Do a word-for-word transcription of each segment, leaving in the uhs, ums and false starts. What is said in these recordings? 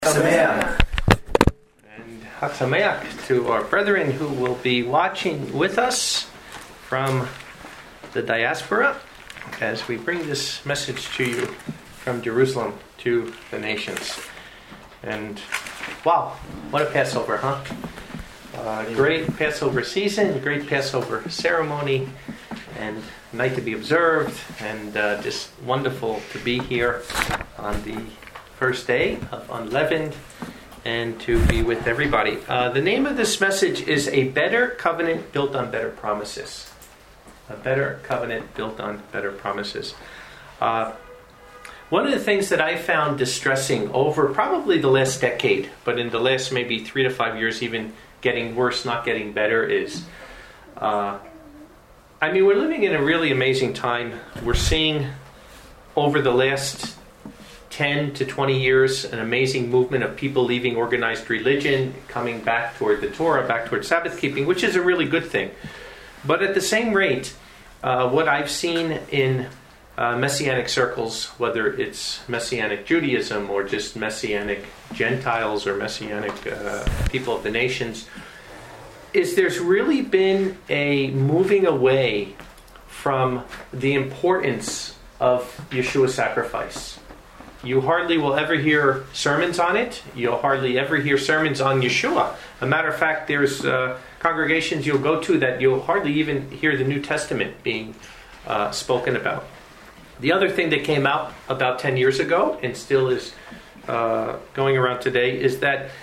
Sameach. And Chag Sameach to our brethren who will be watching with us from the diaspora as we bring this message to you from Jerusalem to the nations. And wow, what a Passover, huh? Uh, great Passover season, great Passover ceremony, and night to be observed, and uh, just wonderful to be here on the first day of Unleavened and to be with everybody. Uh, the name of this message is A Better Covenant Built on Better Promises. A Better Covenant Built on Better Promises. Uh, one of the things that I found distressing over probably the last decade, but in the last maybe three to five years even getting worse, not getting better, is uh, I mean, we're living in a really amazing time. We're seeing over the last ten to twenty years an amazing movement of people leaving organized religion, coming back toward the Torah, back toward Sabbath keeping, which is a really good thing. But at the same rate, uh, what I've seen in uh, Messianic circles, whether it's Messianic Judaism or just Messianic Gentiles or Messianic uh, people of the nations, is there's really been a moving away from the importance of Yeshua's sacrifice. You hardly will ever hear sermons on it. You'll hardly ever hear sermons on Yeshua. A matter of fact, there's uh, congregations you'll go to that you'll hardly even hear the New Testament being uh, spoken about. The other thing that came out about ten years ago, and still is uh, going around today, is that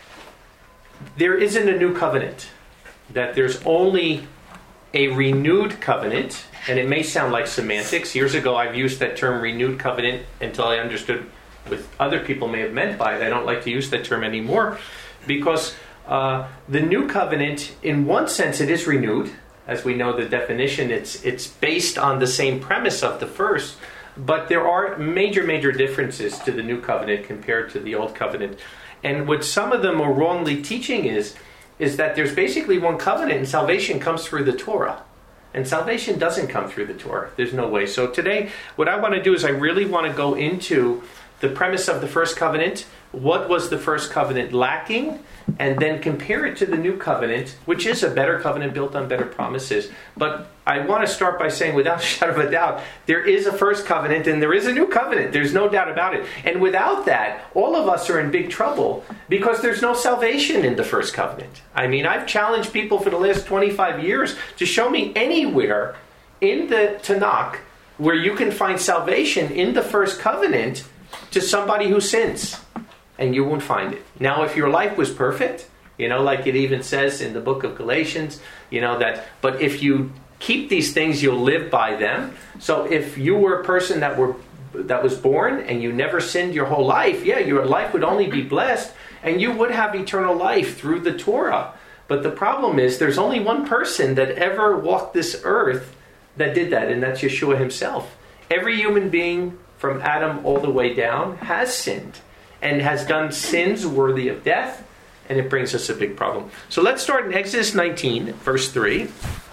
there isn't a new covenant. That there's only a renewed covenant. And it may sound like semantics. Years ago, I've used that term renewed covenant until I understood what other people may have meant by it. I don't like to use that term anymore because uh, the new covenant, in one sense, it is renewed. As we know the definition, it's it's based on the same premise of the first. But there are major, major differences to the new covenant compared to the old covenant. And what some of them are wrongly teaching is, is that there's basically one covenant and salvation comes through the Torah. And salvation doesn't come through the Torah. There's no way. So today, what I want to do is I really want to go into the premise of the first covenant. What was the first covenant lacking? And then compare it to the new covenant, which is a better covenant built on better promises. But I want to start by saying, without a shadow of a doubt, there is a first covenant and there is a new covenant. There's no doubt about it. And without that, all of us are in big trouble because there's no salvation in the first covenant. I mean, I've challenged people for the last twenty-five years to show me anywhere in the Tanakh where you can find salvation in the first covenant to somebody who sins. And you won't find it. Now, if your life was perfect, you know, like it even says in the book of Galatians, you know, that, but if you keep these things, you'll live by them. So if you were a person that were that was born and you never sinned your whole life, yeah, your life would only be blessed and you would have eternal life through the Torah. But the problem is there's only one person that ever walked this earth that did that, and that's Yeshua himself. Every human being from Adam all the way down has sinned and has done sins worthy of death, and it brings us a big problem. So let's start in Exodus nineteen, verse three.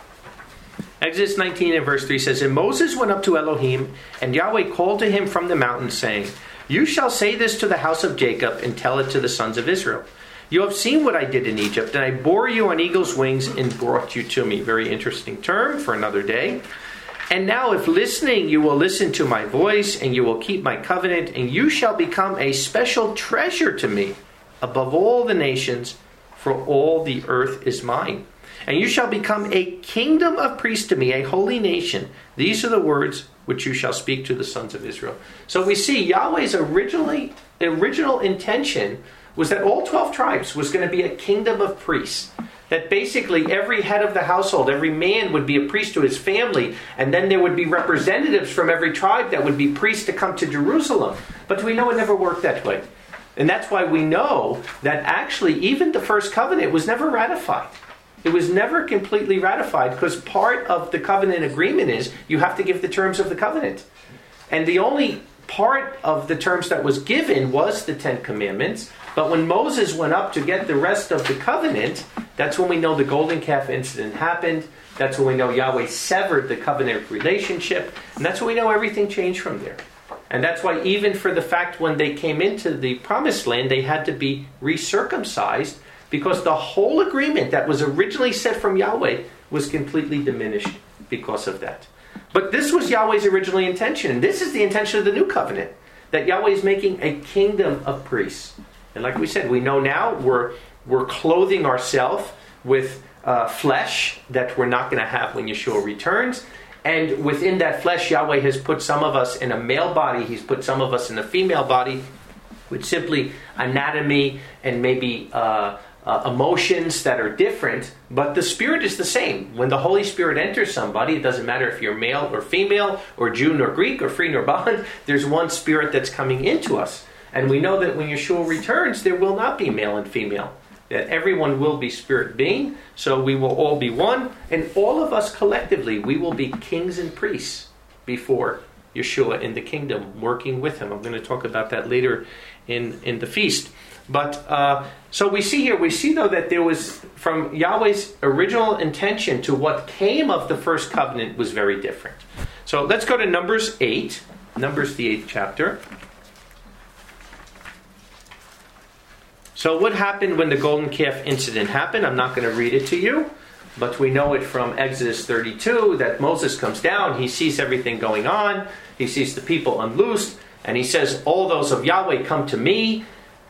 Exodus nineteen and verse three says, And Moses went up to Elohim, and Yahweh called to him from the mountain, saying, You shall say this to the house of Jacob, and tell it to the sons of Israel. You have seen what I did in Egypt, and I bore you on eagle's wings and brought you to me. Very interesting term for another day. And now if listening, you will listen to my voice, and you will keep my covenant, and you shall become a special treasure to me above all the nations, for all the earth is mine. And you shall become a kingdom of priests to me, a holy nation. These are the words which you shall speak to the sons of Israel. So we see Yahweh's originally original intention was that all twelve tribes was going to be a kingdom of priests. That basically every head of the household, every man would be a priest to his family, and then there would be representatives from every tribe that would be priests to come to Jerusalem. But we know it never worked that way. And that's why we know that actually even the first covenant was never ratified. It was never completely ratified because part of the covenant agreement is you have to give the terms of the covenant. And the only part of the terms that was given was the Ten Commandments. But when Moses went up to get the rest of the covenant, that's when we know the golden calf incident happened. That's when we know Yahweh severed the covenant relationship. And that's when we know everything changed from there. And that's why even for the fact when they came into the promised land, they had to be recircumcised, because the whole agreement that was originally set from Yahweh was completely diminished because of that. But this was Yahweh's original intention. And this is the intention of the new covenant, that Yahweh is making a kingdom of priests. And like we said, we know now we're, we're clothing ourselves with uh, flesh that we're not going to have when Yeshua returns. And within that flesh, Yahweh has put some of us in a male body. He's put some of us in a female body, with simply anatomy and maybe uh, uh, emotions that are different. But the Spirit is the same. When the Holy Spirit enters somebody, it doesn't matter if you're male or female, or Jew nor Greek, or free nor bond. There's one Spirit that's coming into us. And we know that when Yeshua returns, there will not be male and female. That everyone will be spirit being, so we will all be one, and all of us collectively, we will be kings and priests before Yeshua in the kingdom, working with him. I'm going to talk about that later in, in the feast. But, uh, so we see here, we see though that there was, from Yahweh's original intention to what came of the first covenant was very different. So let's go to Numbers eight, Numbers the eighth chapter. So what happened when the golden calf incident happened? I'm not going to read it to you, but we know it from Exodus thirty-two that Moses comes down, he sees everything going on, he sees the people unloosed, and he says, all those of Yahweh come to me.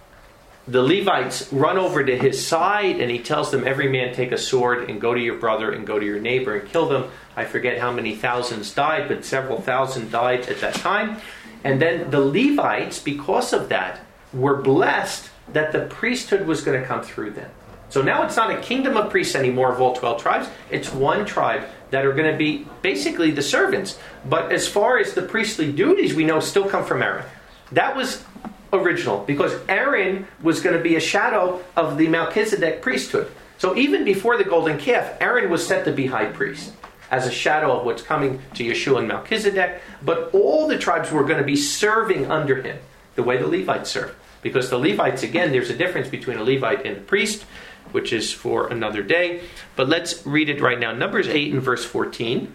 The Levites run over to his side, and he tells them, every man take a sword and go to your brother and go to your neighbor and kill them. I forget how many thousands died, but several thousand died at that time. And then the Levites, because of that, were blessed that the priesthood was going to come through them. So now it's not a kingdom of priests anymore of all twelve tribes. It's one tribe that are going to be basically the servants. But as far as the priestly duties, we know still come from Aaron. That was original, because Aaron was going to be a shadow of the Melchizedek priesthood. So even before the golden calf, Aaron was set to be high priest as a shadow of what's coming to Yeshua and Melchizedek. But all the tribes were going to be serving under him, the way the Levites served. Because the Levites, again, there's a difference between a Levite and a priest, which is for another day. But let's read it right now. Numbers eight and verse fourteen.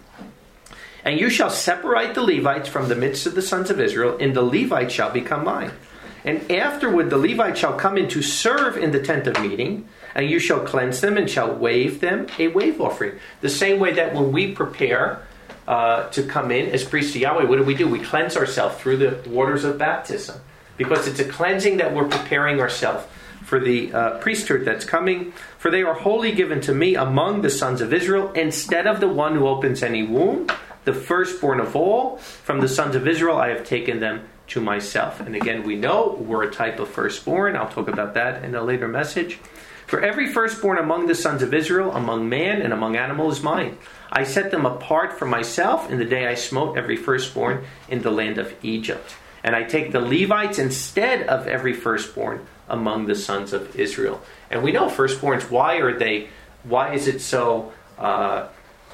And you shall separate the Levites from the midst of the sons of Israel, and the Levites shall become mine. And afterward the Levites shall come in to serve in the tent of meeting, and you shall cleanse them and shall wave them a wave offering. The same way that when we prepare uh, to come in as priests to Yahweh, what do we do? We cleanse ourselves through the waters of baptism. Because it's a cleansing that we're preparing ourselves for the uh, priesthood that's coming. For they are wholly given to me among the sons of Israel, instead of the one who opens any womb, the firstborn of all. From the sons of Israel I have taken them to myself. And again, we know we're a type of firstborn. I'll talk about that in a later message. For every firstborn among the sons of Israel, among man and among animal, is mine. I set them apart for myself in the day I smote every firstborn in the land of Egypt. And I take the Levites instead of every firstborn among the sons of Israel. And we know firstborns, why are they, why is it so uh,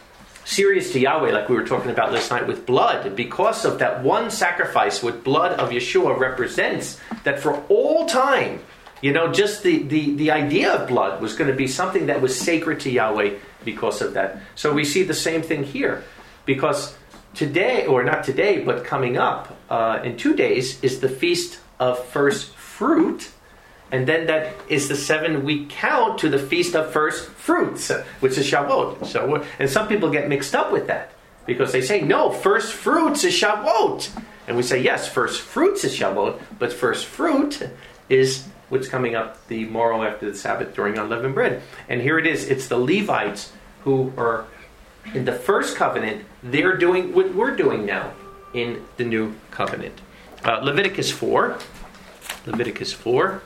serious to Yahweh, like we were talking about last night with blood? Because of that one sacrifice with blood of Yeshua represents that for all time, you know, just the, the, the idea of blood was going to be something that was sacred to Yahweh because of that. So we see the same thing here. Because today, or not today, but coming up uh, in two days, is the Feast of First Fruit. And then that is the seven-week count to the Feast of First Fruits, which is Shavuot. So, and some people get mixed up with that, because they say, no, First Fruits is Shavuot. And we say, yes, First Fruits is Shavuot, but First Fruit is what's coming up the morrow after the Sabbath during unleavened bread. And here it is. It's the Levites who are in the first covenant. They're doing what we're doing now in the new covenant. Uh, Leviticus four. Leviticus four.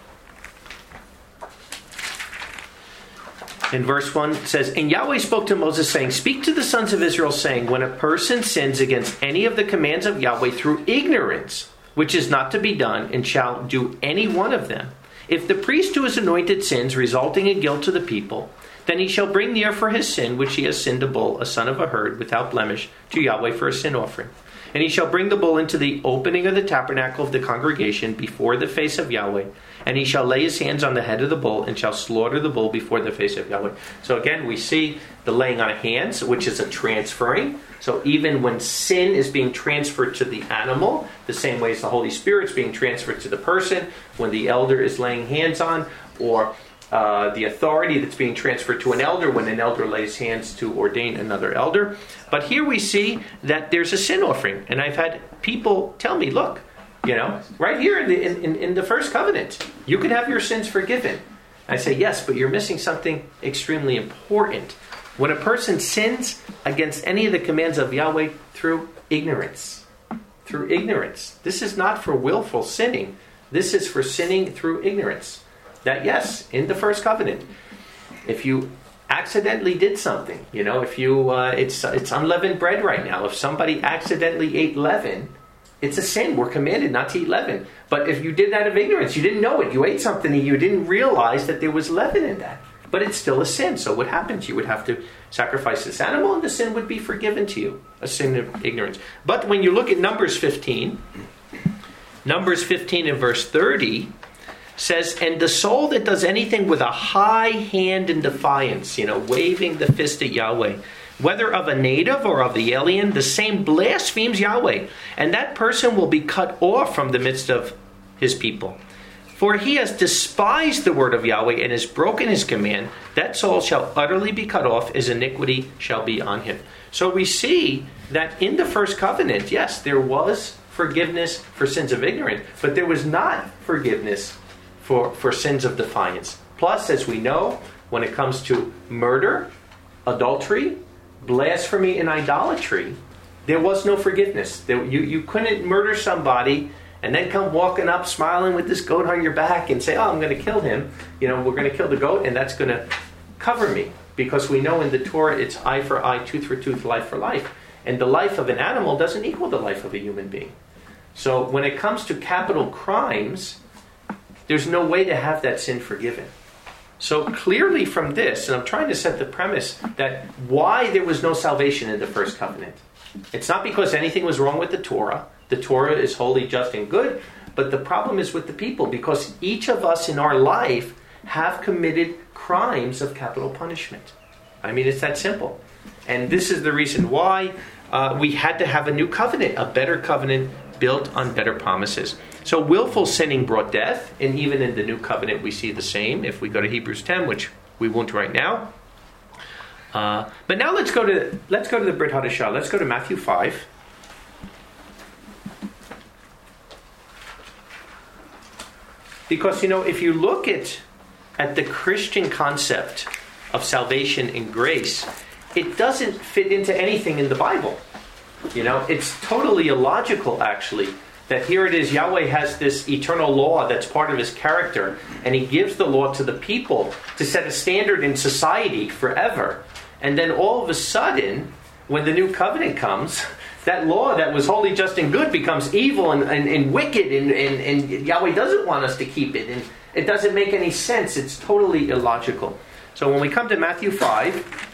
In verse one it says, And Yahweh spoke to Moses, saying, Speak to the sons of Israel, saying, When a person sins against any of the commands of Yahweh through ignorance, which is not to be done, and shall do any one of them, if the priest who is anointed sins, resulting in guilt to the people, then he shall bring near for his sin, which he has sinned a bull, a son of a herd, without blemish, to Yahweh for a sin offering. And he shall bring the bull into the opening of the tabernacle of the congregation before the face of Yahweh. And he shall lay his hands on the head of the bull and shall slaughter the bull before the face of Yahweh. So again, we see the laying on of hands, which is a transferring. So even when sin is being transferred to the animal, the same way as the Holy Spirit is being transferred to the person, when the elder is laying hands on, or uh, the authority that's being transferred to an elder when an elder lays hands to ordain another elder. But here we see that there's a sin offering. And I've had people tell me, look, you know, right here in the, in, in the first covenant, you could have your sins forgiven. I say, yes, but you're missing something extremely important. When a person sins against any of the commands of Yahweh through ignorance, through ignorance, this is not for willful sinning. This is for sinning through ignorance. That, yes, in the first covenant, if you accidentally did something, you know, if you, uh, it's it's unleavened bread right now. If somebody accidentally ate leaven, it's a sin. We're commanded not to eat leaven. But if you did that of ignorance, you didn't know it. You ate something and you didn't realize that there was leaven in that. But it's still a sin. So what happens? You would have to sacrifice this animal and the sin would be forgiven to you. A sin of ignorance. But when you look at Numbers fifteen, Numbers fifteen and verse thirty says, and the soul that does anything with a high hand in defiance, you know, waving the fist at Yahweh, whether of a native or of the alien, the same blasphemes Yahweh, and that person will be cut off from the midst of his people. For he has despised the word of Yahweh and has broken his command. That soul shall utterly be cut off, as iniquity shall be on him. So we see that in the first covenant, yes, there was forgiveness for sins of ignorance, but there was not forgiveness for, for sins of defiance. Plus, as we know, when it comes to murder, adultery, blasphemy, and idolatry, there was no forgiveness. There, you, you couldn't murder somebody and then come walking up smiling with this goat on your back and say, oh, I'm going to kill him. You know, we're going to kill the goat and that's going to cover me. Because we know in the Torah it's eye for eye, tooth for tooth, life for life. And the life of an animal doesn't equal the life of a human being. So when it comes to capital crimes, there's no way to have that sin forgiven. So clearly from this, and I'm trying to set the premise that why there was no salvation in the first covenant. It's not because anything was wrong with the Torah. The Torah is holy, just, and good. But the problem is with the people, because each of us in our life have committed crimes of capital punishment. I mean, it's that simple. And this is the reason why uh, we had to have a new covenant, a better covenant built on better promises. So willful sinning brought death, and even in the new covenant we see the same if we go to Hebrews ten, which we won't right now. Uh, but now let's go to let's go to the Brit Hadashah. Let's go to Matthew five. Because, you know, if you look at at the Christian concept of salvation and grace, it doesn't fit into anything in the Bible. You know, it's totally illogical, actually, that here it is, Yahweh has this eternal law that's part of his character, and he gives the law to the people to set a standard in society forever. And then all of a sudden, when the new covenant comes, that law that was holy, just, and good becomes evil and, and, and wicked, and, and, and Yahweh doesn't want us to keep it. And it doesn't make any sense. It's totally illogical. So when we come to Matthew five,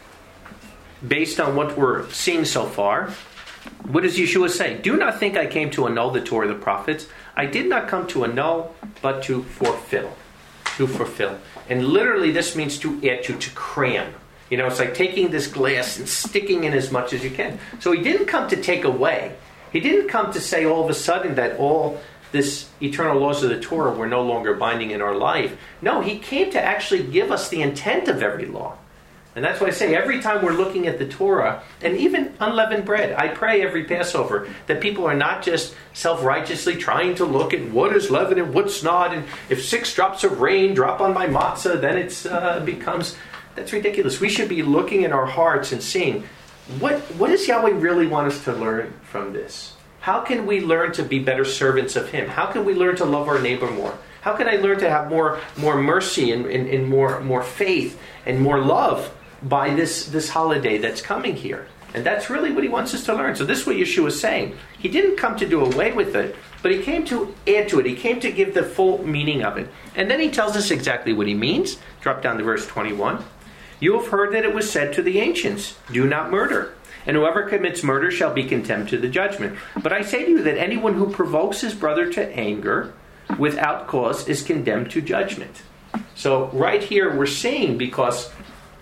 based on what we're seeing so far, what does Yeshua say? Do not think I came to annul the Torah of the prophets. I did not come to annul, but to fulfill. To fulfill. And literally this means to add to, to cram. You know, it's like taking this glass and sticking in as much as you can. So he didn't come to take away. He didn't come to say all of a sudden that all this eternal laws of the Torah were no longer binding in our life. No, he came to actually give us the intent of every law. And that's why I say every time we're looking at the Torah, and even unleavened bread, I pray every Passover that people are not just self-righteously trying to look at what is leaven and what's not, and if six drops of rain drop on my matzah, then it uh, becomes... That's ridiculous. We should be looking in our hearts and seeing, what, what does Yahweh really want us to learn from this? How can we learn to be better servants of Him? How can we learn to love our neighbor more? How can I learn to have more, more mercy and, and, and more, more faith and more love by this, this holiday that's coming here? And that's really what he wants us to learn. So this is what Yeshua is saying. He didn't come to do away with it, but he came to add to it. He came to give the full meaning of it. And then he tells us exactly what he means. Drop down to verse twenty-one. You have heard that it was said to the ancients, do not murder. And whoever commits murder shall be condemned to the judgment. But I say to you that anyone who provokes his brother to anger without cause is condemned to judgment. So right here we're seeing, because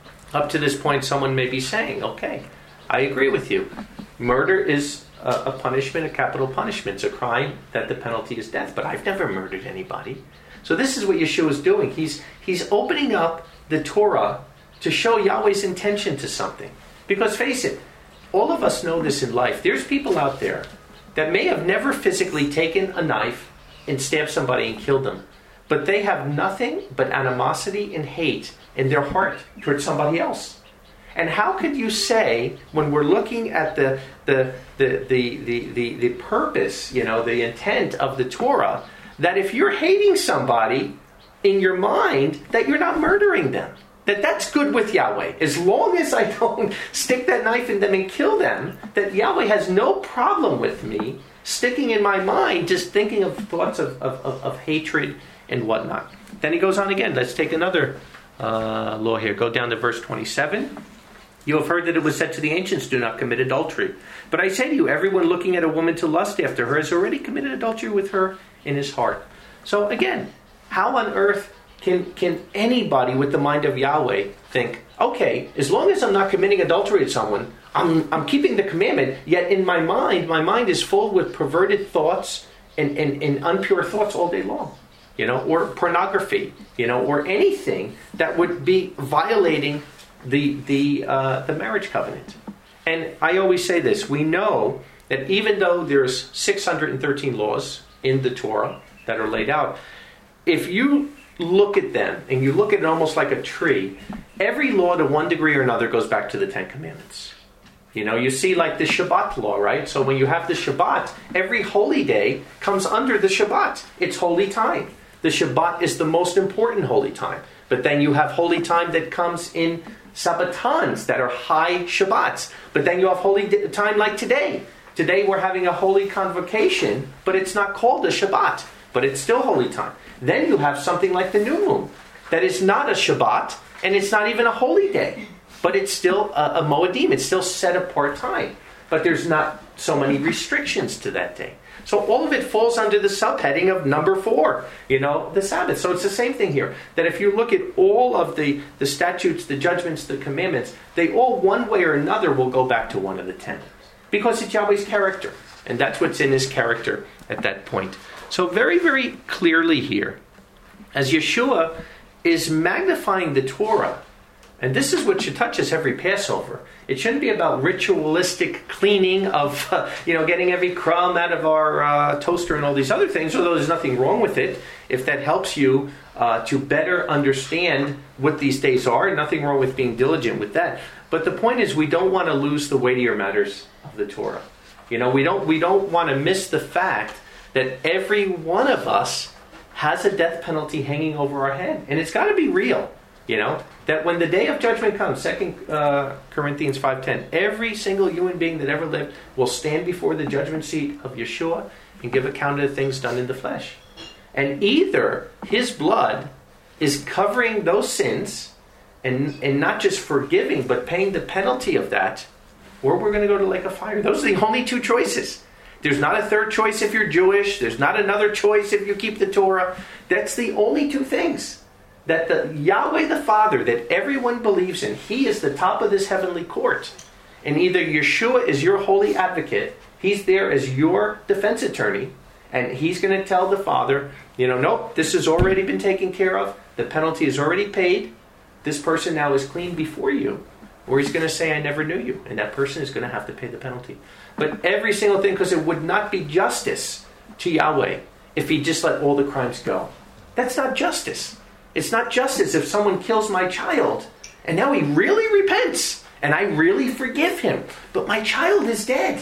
up to this point someone may be saying, okay, I agree with you. Murder is a, a punishment, a capital punishment. It's a crime that the penalty is death. But I've never murdered anybody. So this is what Yeshua is doing. He's, he's opening up the Torah to show Yahweh's intention to something. Because face it, all of us know this in life. There's people out there that may have never physically taken a knife and stabbed somebody and killed them. But they have nothing but animosity and hate in their heart towards somebody else. And how could you say, when we're looking at the the the the the, the, the purpose, you know, the intent of the Torah, that if you're hating somebody in your mind, that you're not murdering them? That that's good with Yahweh. As long as I don't stick that knife in them and kill them, that Yahweh has no problem with me sticking in my mind, just thinking of thoughts of, of, of, of hatred and whatnot. Then he goes on again. Let's take another uh, law here. Go down to verse twenty-seven. You have heard that it was said to the ancients, do not commit adultery. But I say to you, everyone looking at a woman to lust after her has already committed adultery with her in his heart. So again, how on earth Can can anybody with the mind of Yahweh think, okay, as long as I'm not committing adultery with someone, I'm I'm keeping the commandment, yet in my mind, my mind is full with perverted thoughts and, and, and impure thoughts all day long, you know, or pornography, you know, or anything that would be violating the the uh, the marriage covenant. And I always say this, we know that even though there's six hundred thirteen laws in the Torah that are laid out, if you look at them, and you look at it almost like a tree, every law to one degree or another goes back to the Ten Commandments. You know, you see like the Shabbat law, right? So when you have the Shabbat, every holy day comes under the Shabbat. It's holy time. The Shabbat is the most important holy time. But then you have holy time that comes in Sabbatons that are high Shabbats. But then you have holy time like today. Today we're having a holy convocation, but it's not called a Shabbat, but it's still holy time. Then you have something like the new moon that is not a Shabbat and it's not even a holy day, but it's still a, a Moedim. It's still set apart time, but there's not so many restrictions to that day. So all of it falls under the subheading of number four, you know, the Sabbath. So it's the same thing here, that if you look at all of the, the statutes, the judgments, the commandments, they all one way or another will go back to one of the ten, because it's Yahweh's character, and that's what's in his character at that point. So very, very clearly here, as Yeshua is magnifying the Torah, and this is what should touch us every Passover. It shouldn't be about ritualistic cleaning of, uh, you know, getting every crumb out of our uh, toaster and all these other things, although there's nothing wrong with it. If that helps you uh, to better understand what these days are, nothing wrong with being diligent with that. But the point is, we don't want to lose the weightier matters of the Torah. You know, we don't we don't want to miss the fact that every one of us has a death penalty hanging over our head. And it's got to be real, you know, that when the day of judgment comes, Second uh, Corinthians five ten, every single human being that ever lived will stand before the judgment seat of Yeshua and give account of the things done in the flesh. And either his blood is covering those sins and, and not just forgiving, but paying the penalty of that, or we're going to go to the lake of fire. Those are the only two choices. There's not a third choice if you're Jewish. There's not another choice if you keep the Torah. That's the only two things. That the Yahweh the Father, that everyone believes in, He is the top of this heavenly court. And either Yeshua is your holy advocate, He's there as your defense attorney, and He's going to tell the Father, you know, nope, this has already been taken care of. The penalty is already paid. This person now is clean before you. Or He's going to say, I never knew you. And that person is going to have to pay the penalty. But every single thing, because it would not be justice to Yahweh if He just let all the crimes go. That's not justice. It's not justice if someone kills my child and now he really repents and I really forgive him. But my child is dead.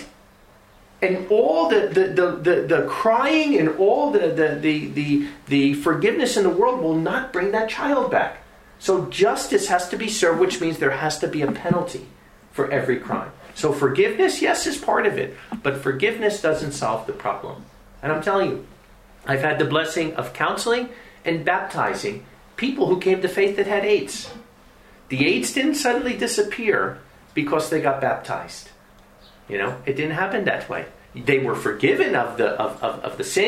And all the the, the, the, the crying and all the, the, the, the, the forgiveness in the world will not bring that child back. So justice has to be served, which means there has to be a penalty for every crime. So forgiveness, yes, is part of it. But forgiveness doesn't solve the problem. And I'm telling you, I've had the blessing of counseling and baptizing people who came to faith that had AIDS. The AIDS didn't suddenly disappear because they got baptized. You know, it didn't happen that way. They were forgiven of the of, of, of the sin,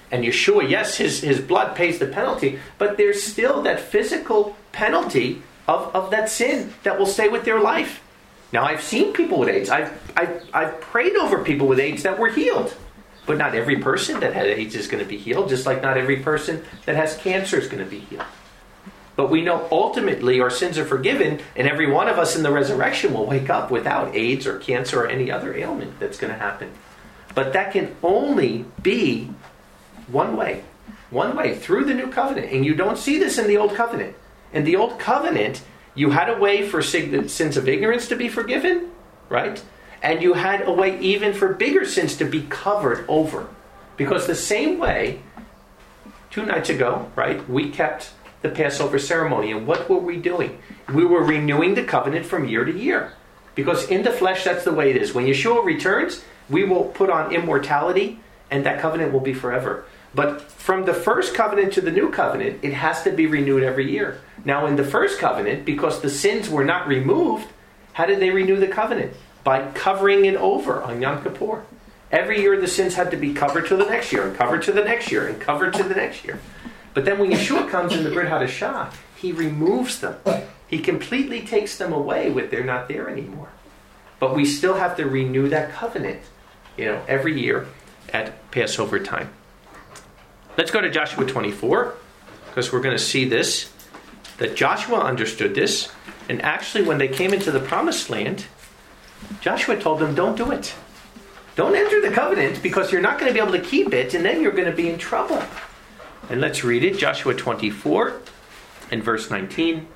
And Yeshua, yes, his, his blood pays the penalty, but there's still that physical penalty of, of that sin that will stay with their life. Now, I've seen people with AIDS. I've, I've, I've prayed over people with AIDS that were healed. But not every person that had AIDS is going to be healed, just like not every person that has cancer is going to be healed. But we know ultimately our sins are forgiven, and every one of us in the resurrection will wake up without AIDS or cancer or any other ailment that's going to happen. But that can only be one way. One way, through the new covenant. And you don't see this in the old covenant. In the old covenant, you had a way for sins of ignorance to be forgiven, right? And you had a way even for bigger sins to be covered over. Because the same way, two nights ago, right, we kept the Passover ceremony. And what were we doing? We were renewing the covenant from year to year. Because in the flesh, that's the way it is. When Yeshua returns, we will put on immortality, and that covenant will be forever. But from the first covenant to the new covenant, it has to be renewed every year. Now, in the first covenant, because the sins were not removed, how did they renew the covenant? By covering it over on Yom Kippur. Every year the sins had to be covered to the next year, and covered to the next year, and covered to the next year. But then when Yeshua comes in the Brit Hadashah, he removes them. He completely takes them away when they're not there anymore. But we still have to renew that covenant, you know, every year at Passover time. Let's go to Joshua twenty-four, because we're going to see this, that Joshua understood this. And actually, when they came into the promised land, Joshua told them, don't do it. Don't enter the covenant, because you're not going to be able to keep it, and then you're going to be in trouble. And let's read it, Joshua twenty-four, and verse nineteen.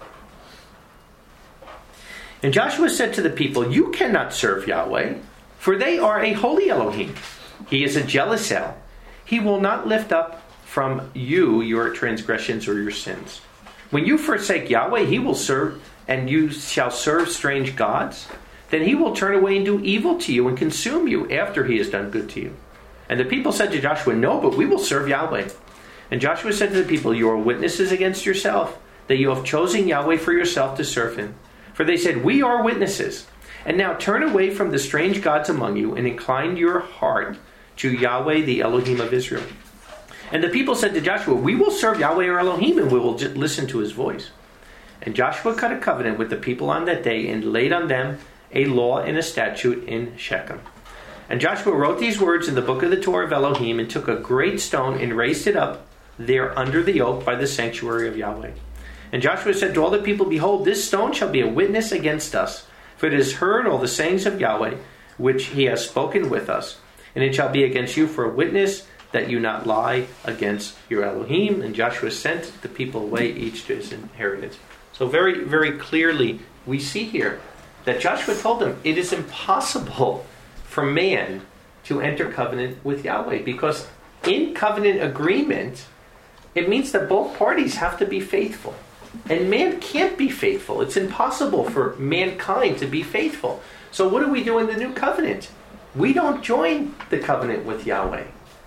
And Joshua said to the people, you cannot serve Yahweh, for they are a holy Elohim. He is a jealous El. He will not lift up from you your transgressions or your sins. When you forsake Yahweh, he will serve, and you shall serve strange gods. Then he will turn away and do evil to you and consume you after he has done good to you. And the people said to Joshua, no, but we will serve Yahweh. And Joshua said to the people, you are witnesses against yourself, that you have chosen Yahweh for yourself to serve him. For they said, we are witnesses. And now turn away from the strange gods among you and incline your heart to Yahweh, the Elohim of Israel. And the people said to Joshua, we will serve Yahweh our Elohim, and we will just listen to his voice. And Joshua cut a covenant with the people on that day and laid on them a law and a statute in Shechem. And Joshua wrote these words in the book of the Torah of Elohim, and took a great stone and raised it up there under the oak by the sanctuary of Yahweh. And Joshua said to all the people, behold, this stone shall be a witness against us, for it has heard all the sayings of Yahweh, which he has spoken with us. And it shall be against you for a witness, that you not lie against your Elohim. And Joshua sent the people away, each to his inheritance. So very, very clearly, we see here that Joshua told them it is impossible for man to enter covenant with Yahweh, because in covenant agreement, it means that both parties have to be faithful. And man can't be faithful. It's impossible for mankind to be faithful. So what do we do in the new covenant? We don't join the covenant with Yahweh.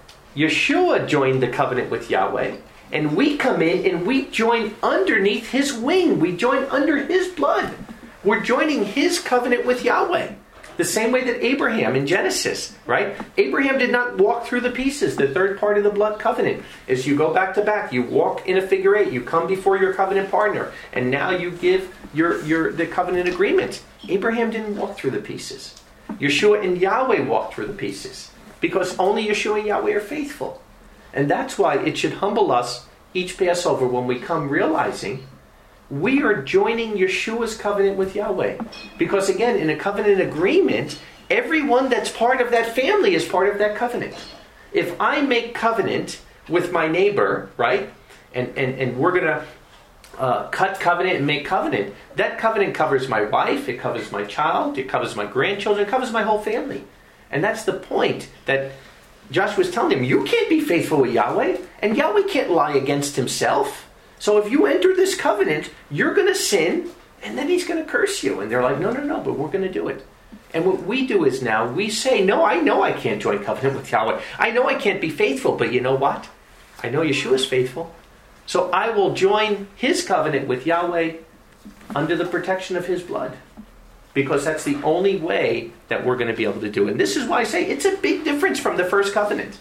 Yeshua joined the covenant with Yahweh. And we come in and we join underneath his wing. We join under his blood. We're joining his covenant with Yahweh. The same way that Abraham in Genesis, right? Abraham did not walk through the pieces, the third part of the blood covenant. As you go back to back, you walk in a figure eight, you come before your covenant partner, and now you give your, your the covenant agreement. Abraham didn't walk through the pieces. Yeshua and Yahweh walked through the pieces, because only Yeshua and Yahweh are faithful. And that's why it should humble us each Passover when we come realizing we are joining Yeshua's covenant with Yahweh. Because again, in a covenant agreement, everyone that's part of that family is part of that covenant. If I make covenant with my neighbor, right, and, and, and we're going to uh, cut covenant and make covenant, that covenant covers my wife, it covers my child, it covers my grandchildren, it covers my whole family. And that's the point that Joshua was telling him, you can't be faithful with Yahweh, and Yahweh can't lie against himself. So if you enter this covenant, you're going to sin, and then he's going to curse you. And they're like, no, no, no, but we're going to do it. And what we do is now, we say, no, I know I can't join covenant with Yahweh. I know I can't be faithful, but you know what? I know Yeshua is faithful. So I will join his covenant with Yahweh under the protection of his blood. Because that's the only way that we're going to be able to do it. And this is why I say it's a big difference from the first covenant.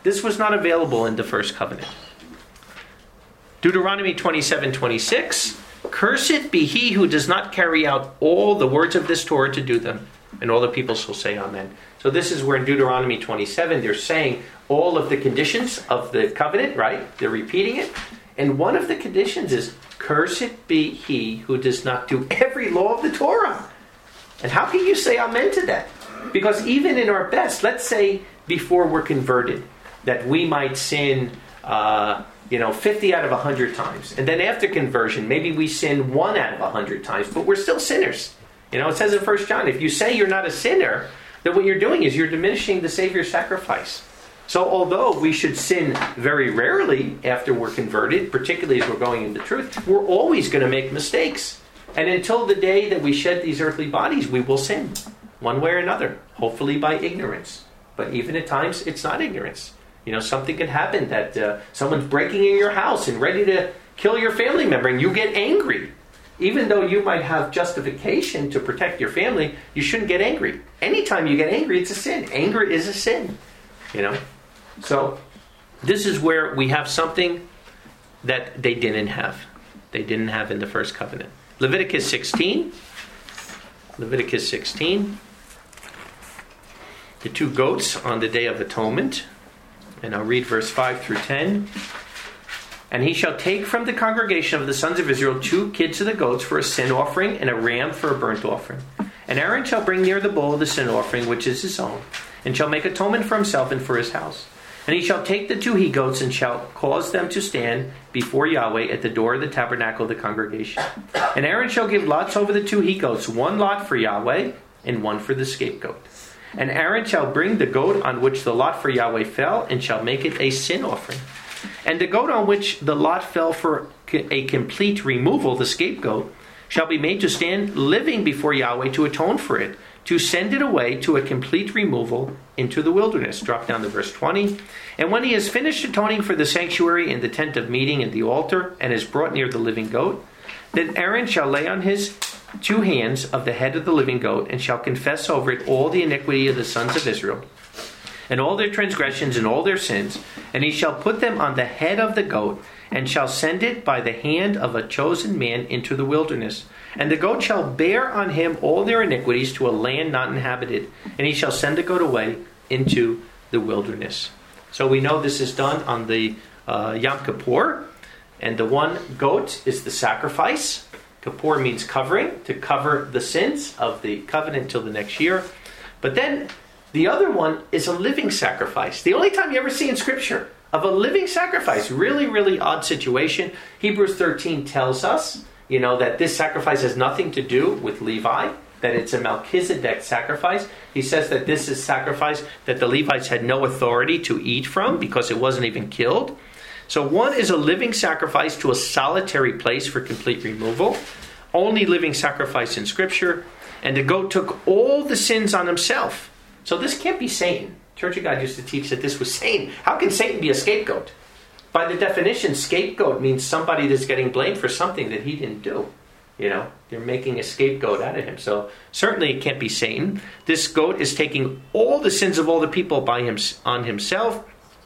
This was not available in the first covenant. Deuteronomy twenty-seven twenty-six, cursed be he who does not carry out all the words of this Torah to do them. And all the people shall say amen. So this is where in Deuteronomy twenty-seven they're saying all of the conditions of the covenant, right? They're repeating it. And one of the conditions is, cursed be he who does not do every law of the Torah. And how can you say amen to that? Because even in our best, let's say before we're converted, that we might sin, uh, you know, fifty out of one hundred times. And then after conversion, maybe we sin one out of one hundred times, but we're still sinners. You know, it says in First John, if you say you're not a sinner, then what you're doing is you're diminishing the Savior's sacrifice. So although we should sin very rarely after we're converted, particularly as we're going into truth, we're always going to make mistakes. And until the day that we shed these earthly bodies, we will sin, one way or another, hopefully by ignorance. But even at times, it's not ignorance. You know, something can happen that uh, someone's breaking in your house and ready to kill your family member, and you get angry. Even though you might have justification to protect your family, you shouldn't get angry. Anytime you get angry, it's a sin. Anger is a sin, you know. So this is where we have something that they didn't have. They didn't have in the first covenant. Leviticus sixteen. Leviticus sixteen. The two goats on the Day of Atonement. And I'll read verse five through ten. And he shall take from the congregation of the sons of Israel two kids of the goats for a sin offering and a ram for a burnt offering. And Aaron shall bring near the bull of the sin offering, which is his own, and shall make atonement for himself and for his house. And he shall take the two he-goats and shall cause them to stand before Yahweh at the door of the tabernacle of the congregation. And Aaron shall give lots over the two he-goats, one lot for Yahweh and one for the scapegoat. And Aaron shall bring the goat on which the lot for Yahweh fell and shall make it a sin offering. And the goat on which the lot fell for a complete removal, the scapegoat, shall be made to stand living before Yahweh to atone for it, to send it away to a complete removal into the wilderness. Drop down to verse twenty. And when he has finished atoning for the sanctuary and the tent of meeting and the altar, and is brought near the living goat, then Aaron shall lay on his two hands of the head of the living goat, and shall confess over it all the iniquity of the sons of Israel, and all their transgressions and all their sins, and he shall put them on the head of the goat, and shall send it by the hand of a chosen man into the wilderness. And the goat shall bear on him all their iniquities to a land not inhabited, and he shall send the goat away into the wilderness. So we know this is done on the uh, Yom Kippur, and the one goat is the sacrifice. Kippur means covering, to cover the sins of the covenant till the next year. But then the other one is a living sacrifice. The only time you ever see in Scripture of a living sacrifice. Really, really odd situation. Hebrews thirteen tells us, you know, that this sacrifice has nothing to do with Levi, that it's a Melchizedek sacrifice. He says that this is sacrifice that the Levites had no authority to eat from because it wasn't even killed. So one is a living sacrifice to a solitary place for complete removal. Only living sacrifice in Scripture. And the goat took all the sins on himself. So this can't be Satan. Church of God used to teach that this was Satan. How can Satan be a scapegoat? By the definition, scapegoat means somebody that's getting blamed for something that he didn't do. You know, they're making a scapegoat out of him. So certainly it can't be Satan. This goat is taking all the sins of all the people by him on himself,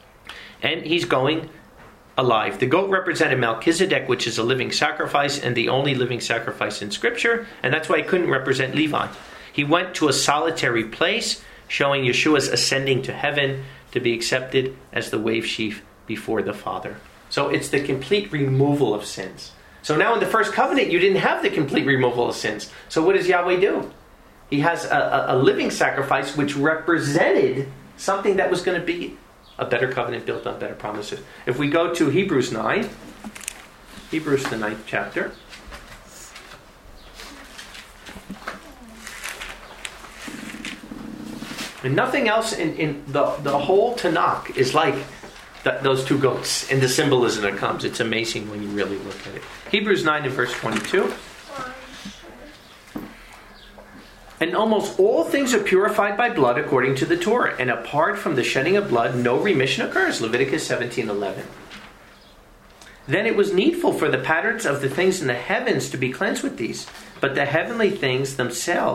and he's going alive. The goat represented Melchizedek, which is a living sacrifice and the only living sacrifice in Scripture, and that's why he couldn't represent Levi. He went to a solitary place, showing Yeshua's ascending to heaven to be accepted as the wave sheaf before the Father. So it's the complete removal of sins. So now in the first covenant, you didn't have the complete removal of sins. So what does Yahweh do? He has a, a, a living sacrifice which represented something that was going to be a better covenant built on better promises. If we go to Hebrews nine, Hebrews the ninth chapter. And nothing else in, in the, the whole Tanakh is like th- those two goats and the symbolism that comes. It's amazing when you really look at it. Hebrews nine and verse twenty-two. And almost all things are purified by blood according to the Torah. And apart from the shedding of blood, no remission occurs. Leviticus seventeen eleven. Then it was needful for the patterns of the things in the heavens to be cleansed with these. But the heavenly things themselves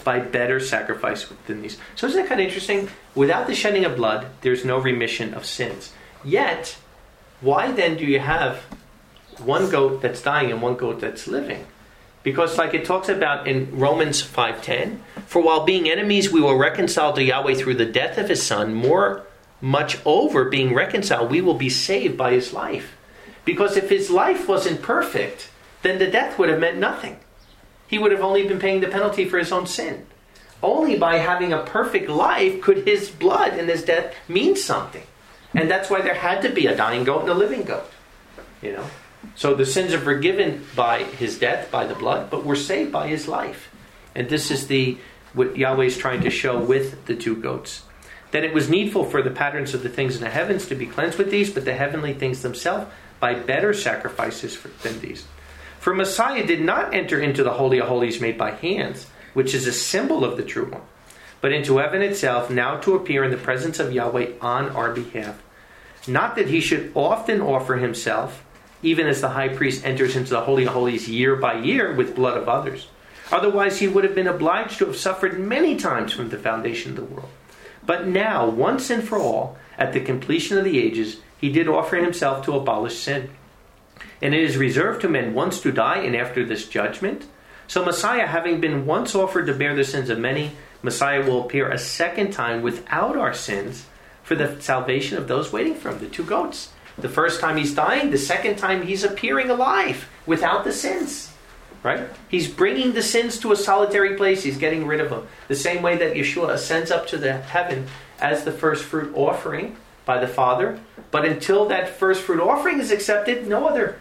by better sacrifice than these. So isn't that kind of interesting? Without the shedding of blood, there's no remission of sins. Yet, why then do you have one goat that's dying and one goat that's living? Because like it talks about in Romans five ten, for while being enemies we were reconciled to Yahweh through the death of his son, more much over being reconciled we will be saved by his life. Because if his life wasn't perfect, then the death would have meant nothing. He would have only been paying the penalty for his own sin. Only by having a perfect life could his blood and his death mean something. And that's why there had to be a dying goat and a living goat. You know? So the sins are forgiven by his death, by the blood, but we're saved by his life. And this is the what Yahweh is trying to show with the two goats. That it was needful for the patterns of the things in the heavens to be cleansed with these, but the heavenly things themselves by better sacrifices than these. For Messiah did not enter into the Holy of Holies made by hands, which is a symbol of the true one, but into heaven itself, now to appear in the presence of Yahweh on our behalf. Not that he should often offer himself, even as the high priest enters into the Holy of Holies year by year with blood of others. Otherwise he would have been obliged to have suffered many times from the foundation of the world. But now, once and for all, at the completion of the ages, he did offer himself to abolish sin. And it is reserved to men once to die, and after this judgment. So Messiah, having been once offered to bear the sins of many, Messiah will appear a second time without our sins for the salvation of those waiting for him, the two goats. The first time he's dying, the second time he's appearing alive without the sins. Right? He's bringing the sins to a solitary place. He's getting rid of them. The same way that Yeshua ascends up to the heaven as the first fruit offering by the Father. But until that first fruit offering is accepted, no other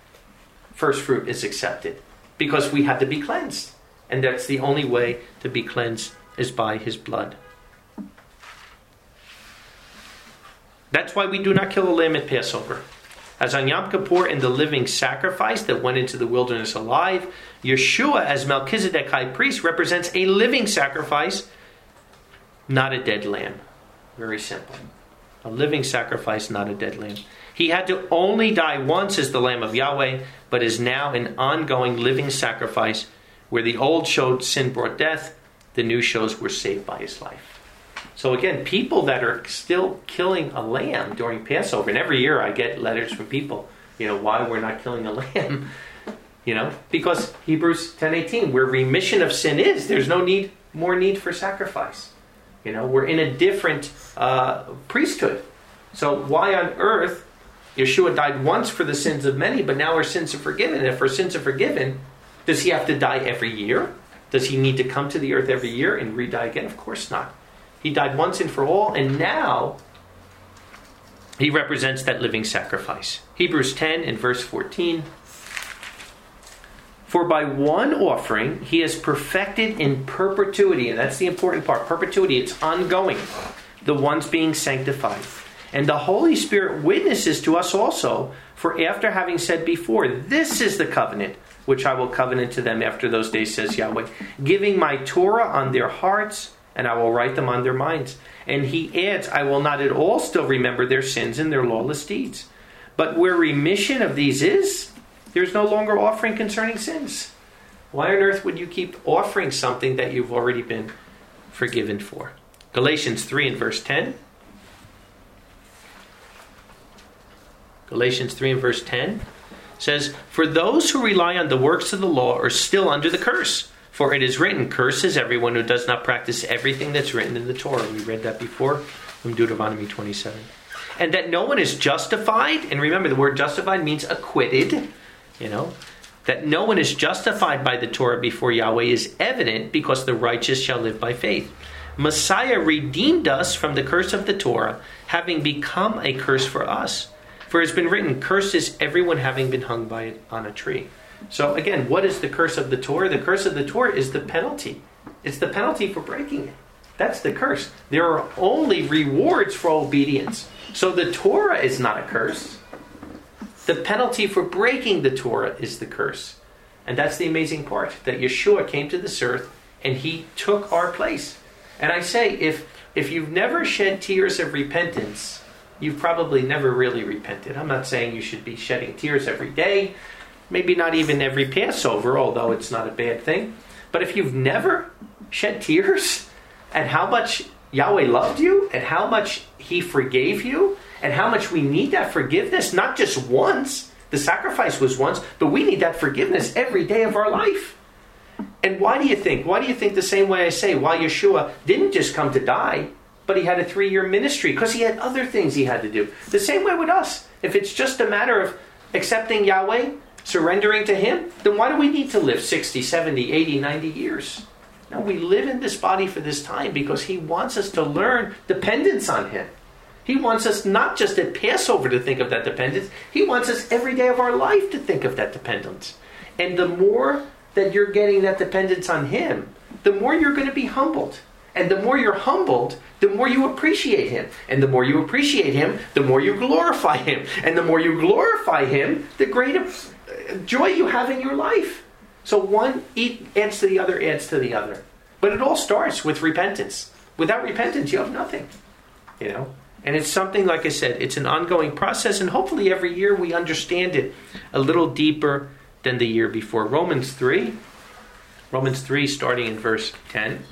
first fruit is accepted. Because we had to be cleansed. And that's the only way to be cleansed is by his blood. That's why we do not kill a lamb at Passover. As on Yom Kippur in the living sacrifice that went into the wilderness alive, Yeshua as Melchizedek high priest represents a living sacrifice, not a dead lamb. Very simple. A living sacrifice, not a dead lamb. He had to only die once as the Lamb of Yahweh, but is now an ongoing living sacrifice where the old showed sin brought death, the new shows we're saved by his life. So again, people that are still killing a lamb during Passover, and every year I get letters from people, you know, why we're not killing a lamb, you know, because Hebrews ten eighteen, where remission of sin is, there's no need, more need for sacrifice. You know, we're in a different uh, priesthood. So why on earth, Yeshua died once for the sins of many, but now our sins are forgiven. And if our sins are forgiven, does he have to die every year? Does he need to come to the earth every year and re-die again? Of course not. He died once and for all, and now he represents that living sacrifice. Hebrews ten and verse fourteen. For by one offering he has perfected in perpetuity, and that's the important part, perpetuity, it's ongoing, the ones being sanctified. And the Holy Spirit witnesses to us also, for after having said before, this is the covenant which I will covenant to them after those days, says Yahweh, giving my Torah on their hearts, and I will write them on their minds. And he adds, I will not at all still remember their sins and their lawless deeds. But where remission of these is, there's no longer offering concerning sins. Why on earth would you keep offering something that you've already been forgiven for? Galatians three and verse ten. Galatians three and verse ten says, for those who rely on the works of the law are still under the curse. For it is written, curses everyone who does not practice everything that's written in the Torah. We read that before from Deuteronomy twenty-seven. And that no one is justified, and remember the word justified means acquitted, you know, that no one is justified by the Torah before Yahweh is evident, because the righteous shall live by faith. Messiah redeemed us from the curse of the Torah, having become a curse for us. For it has been written, cursed is everyone having been hung by it on a tree. So again, what is the curse of the Torah? The curse of the Torah is the penalty. It's the penalty for breaking it. That's the curse. There are only rewards for obedience. So the Torah is not a curse. The penalty for breaking the Torah is the curse. And that's the amazing part, that Yeshua came to this earth and he took our place. And I say, if if you've never shed tears of repentance, you've probably never really repented. I'm not saying you should be shedding tears every day. Maybe not even every Passover, although it's not a bad thing. But if you've never shed tears at how much Yahweh loved you, and how much He forgave you, and how much we need that forgiveness, not just once, the sacrifice was once, but we need that forgiveness every day of our life. And why do you think? Why do you think the same way I say, why Yeshua didn't just come to die, but He had a three-year ministry? Because He had other things He had to do. The same way with us. If it's just a matter of accepting Yahweh, surrendering to Him, then why do we need to live sixty, seventy, eighty, ninety years? No, we live in this body for this time because He wants us to learn dependence on Him. He wants us not just at Passover to think of that dependence. He wants us every day of our life to think of that dependence. And the more that you're getting that dependence on Him, the more you're going to be humbled. And the more you're humbled, the more you appreciate Him. And the more you appreciate Him, the more you glorify Him. And the more you glorify Him, the greater joy you have in your life. So one adds to the other, adds to the other. But it all starts with repentance. Without repentance, you have nothing. You know? And it's something, like I said, it's an ongoing process. And hopefully every year we understand it a little deeper than the year before. Romans three. Romans three, starting in verse ten.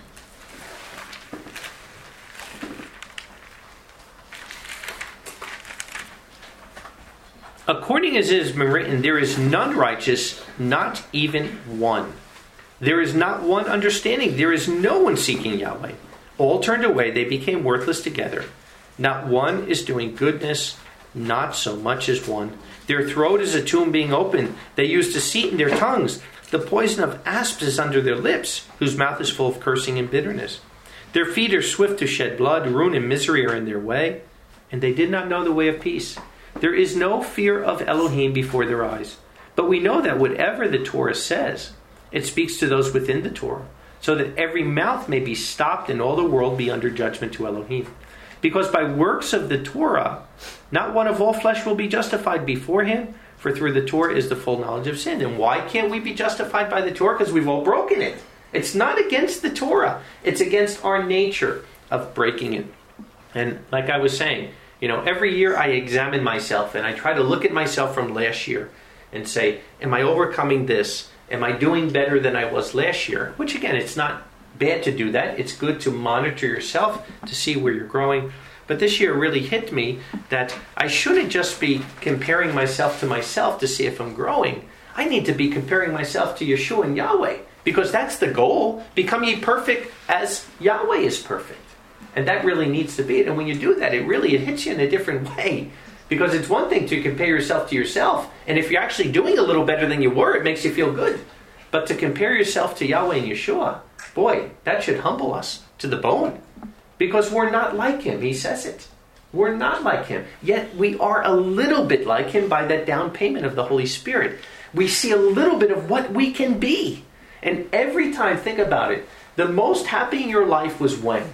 According as it has been written, there is none righteous, not even one. There is not one understanding. There is no one seeking Yahweh. All turned away, they became worthless together. Not one is doing goodness, not so much as one. Their throat is a tomb being opened. They use deceit in their tongues. The poison of asps is under their lips, whose mouth is full of cursing and bitterness. Their feet are swift to shed blood. Ruin and misery are in their way, and they did not know the way of peace. There is no fear of Elohim before their eyes. But we know that whatever the Torah says, it speaks to those within the Torah, so that every mouth may be stopped and all the world be under judgment to Elohim. Because by works of the Torah, not one of all flesh will be justified before Him, for through the Torah is the full knowledge of sin. And why can't we be justified by the Torah? Because we've all broken it. It's not against the Torah. It's against our nature of breaking it. And like I was saying, you know, every year I examine myself and I try to look at myself from last year and say, am I overcoming this? Am I doing better than I was last year? Which again, it's not bad to do that. It's good to monitor yourself to see where you're growing. But this year really hit me that I shouldn't just be comparing myself to myself to see if I'm growing. I need to be comparing myself to Yeshua and Yahweh, because that's the goal. Become ye perfect as Yahweh is perfect. And that really needs to be it. And when you do that, it really it hits you in a different way. Because it's one thing to compare yourself to yourself. And if you're actually doing a little better than you were, it makes you feel good. But to compare yourself to Yahweh and Yeshua, boy, that should humble us to the bone. Because we're not like Him. He says it. We're not like Him. Yet we are a little bit like Him by that down payment of the Holy Spirit. We see a little bit of what we can be. And every time, think about it, the most happy in your life was when?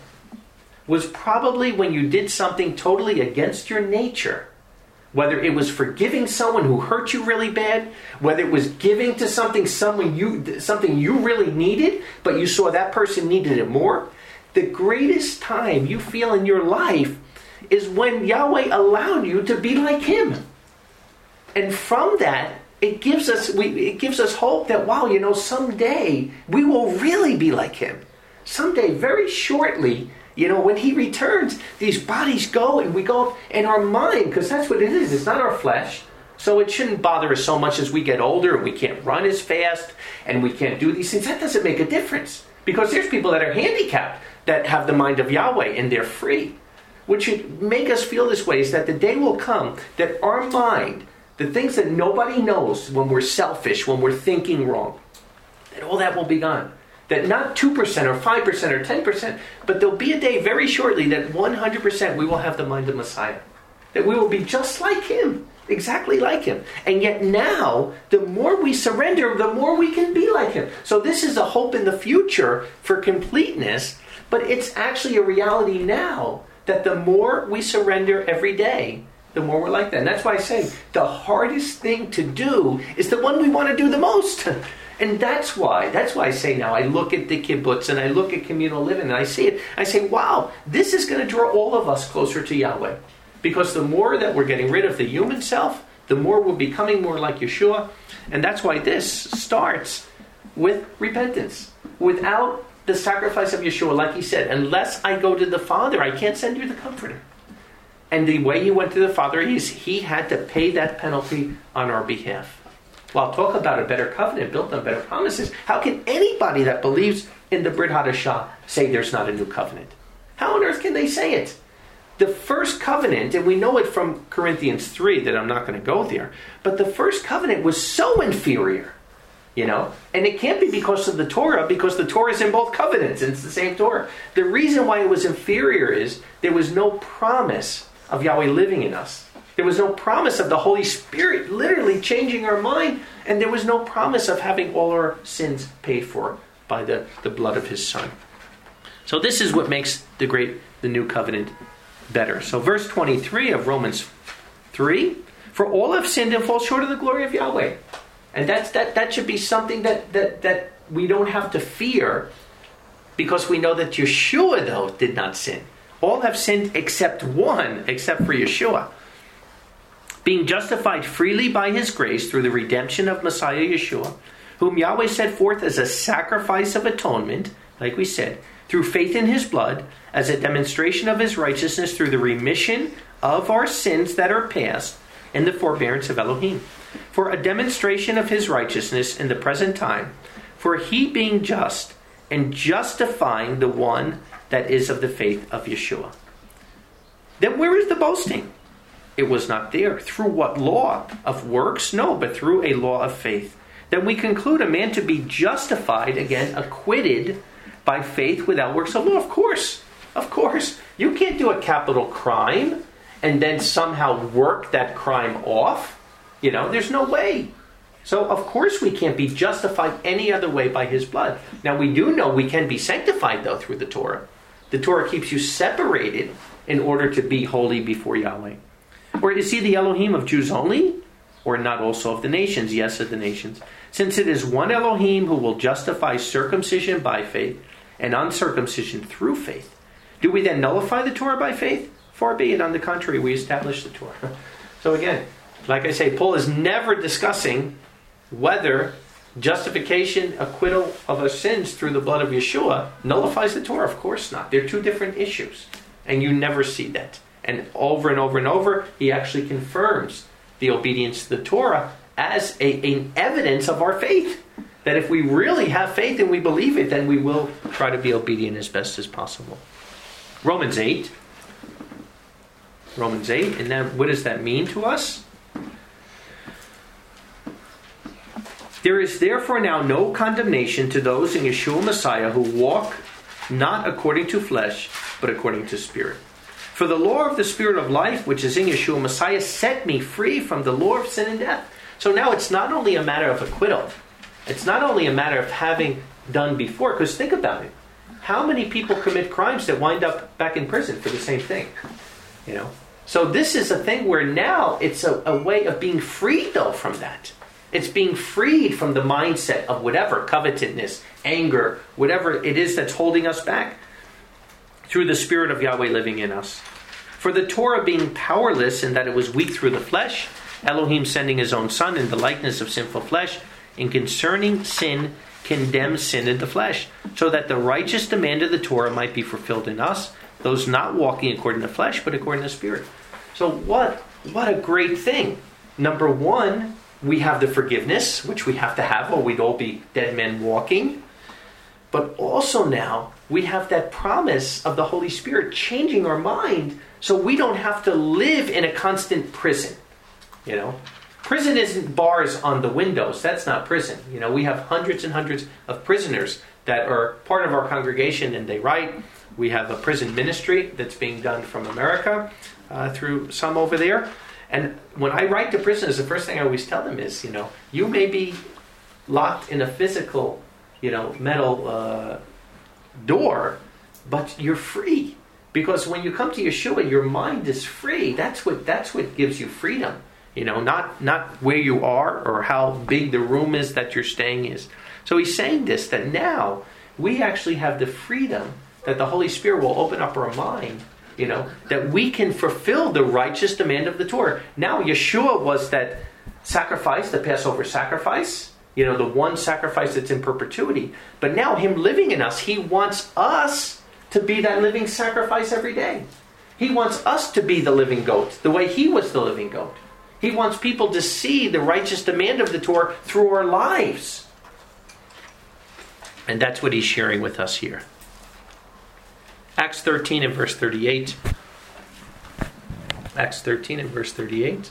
Was probably when you did something totally against your nature. Whether it was forgiving someone who hurt you really bad, whether it was giving to something someone you something you really needed, but you saw that person needed it more. The greatest time you feel in your life is when Yahweh allowed you to be like Him. And from that, it gives us we, it gives us hope that, wow, you know, someday we will really be like Him. Someday, very shortly, you know, when He returns, these bodies go and we go up in our mind, because that's what it is. It's not our flesh. So it shouldn't bother us so much as we get older and we can't run as fast and we can't do these things. That doesn't make a difference. Because there's people that are handicapped that have the mind of Yahweh and they're free. What should make us feel this way is that the day will come that our mind, the things that nobody knows when we're selfish, when we're thinking wrong, that all that will be gone. That not two percent or five percent or ten percent, but there'll be a day very shortly that one hundred percent we will have the mind of Messiah. That we will be just like Him, exactly like Him. And yet now, the more we surrender, the more we can be like Him. So this is a hope in the future for completeness, but it's actually a reality now that the more we surrender every day, the more we're like that. And that's why I say the hardest thing to do is the one we want to do the most. And that's why, that's why I say now, I look at the kibbutz and I look at communal living and I see it. I say, wow, this is going to draw all of us closer to Yahweh. Because the more that we're getting rid of the human self, the more we're becoming more like Yeshua. And that's why this starts with repentance. without the sacrifice of Yeshua, like he said, unless I go to the Father, I can't send you the Comforter. And the way he went to the Father is he had to pay that penalty on our behalf. Well, talk about a better covenant built on better promises. How can anybody that believes in the Brit Hadashah say there's not a new covenant? How on earth can they say it? The first covenant, and we know it from Corinthians three, that I'm not going to go there, but the first covenant was so inferior, you know, and it can't be because of the Torah, because the Torah is in both covenants, and it's the same Torah. The reason why it was inferior is there was no promise of Yahweh living in us. There was no promise of the Holy Spirit literally changing our mind, and there was no promise of having all our sins paid for by the, the blood of his Son. So this is what makes the great, the new covenant better. So verse twenty-three of Romans three, for all have sinned and fall short of the glory of Yahweh. And that's, that, that should be something that, that, that we don't have to fear, because we know that Yeshua, though, did not sin. All have sinned except one, except for Yeshua. Being justified freely by his grace through the redemption of Messiah Yeshua, whom Yahweh set forth as a sacrifice of atonement, like we said, through faith in his blood, as a demonstration of his righteousness through the remission of our sins that are past, and the forbearance of Elohim. For a demonstration of his righteousness in the present time, for he being just, and justifying the one that is of the faith of Yeshua. Then where is the boasting? It was not there. Through what law? Of works? No, but through a law of faith. Then we conclude a man to be justified, again, acquitted by faith without works of law. Of course. Of course. You can't do a capital crime and then somehow work that crime off. You know, there's no way. So, of course, we can't be justified any other way by his blood. Now, we do know we can be sanctified, though, through the Torah. The Torah keeps you separated in order to be holy before Yahweh. Or is he the Elohim of Jews only? Or not also of the nations? Yes, of the nations. Since it is one Elohim who will justify circumcision by faith and uncircumcision through faith. Do we then nullify the Torah by faith? Far be it. On the contrary, we establish the Torah. So again, like I say, Paul is never discussing whether justification, acquittal of our sins through the blood of Yeshua nullifies the Torah. Of course not. They're two different issues. And you never see that. And over and over and over, he actually confirms the obedience to the Torah as a, an evidence of our faith. That if we really have faith and we believe it, then we will try to be obedient as best as possible. Romans eight. Romans eight. And then what does that mean to us? There is therefore now no condemnation to those in Yeshua Messiah who walk not according to flesh, but according to Spirit. For the law of the Spirit of life, which is in Yeshua Messiah, set me free from the law of sin and death. So now it's not only a matter of acquittal. It's not only a matter of having done before. Because think about it. How many people commit crimes that wind up back in prison for the same thing? You know. So this is a thing where now it's a, a way of being freed, though, from that. It's being freed from the mindset of whatever, covetousness, anger, whatever it is that's holding us back, through the Spirit of Yahweh living in us. For the Torah being powerless in that it was weak through the flesh, Elohim sending his own Son in the likeness of sinful flesh, in concerning sin, condemns sin in the flesh, so that the righteous demand of the Torah might be fulfilled in us, those not walking according to flesh, but according to the Spirit. So what, what a great thing. Number one, we have the forgiveness, which we have to have, or we'd all be dead men walking. But also now, we have that promise of the Holy Spirit changing our mind so we don't have to live in a constant prison. You know, prison isn't bars on the windows. That's not prison. You know, we have hundreds and hundreds of prisoners that are part of our congregation and they write. We have a prison ministry that's being done from America uh, through some over there. And when I write to prisoners, the first thing I always tell them is, you know, you may be locked in a physical, you know, metal uh, door, but you're free. Because when you come to Yeshua, your mind is free. That's what that's what gives you freedom. You know, not, not where you are or how big the room is that you're staying is. So he's saying this, that now we actually have the freedom that the Holy Spirit will open up our mind, you know, that we can fulfill the righteous demand of the Torah. Now, Yeshua was that sacrifice, the Passover sacrifice, You know, the one sacrifice that's in perpetuity. But now him living in us, he wants us to be that living sacrifice every day. He wants us to be the living goat, the way he was the living goat. He wants people to see the righteous demand of the Torah through our lives. And that's what he's sharing with us here. Acts thirteen and verse thirty-eight. Acts thirteen and verse thirty-eight.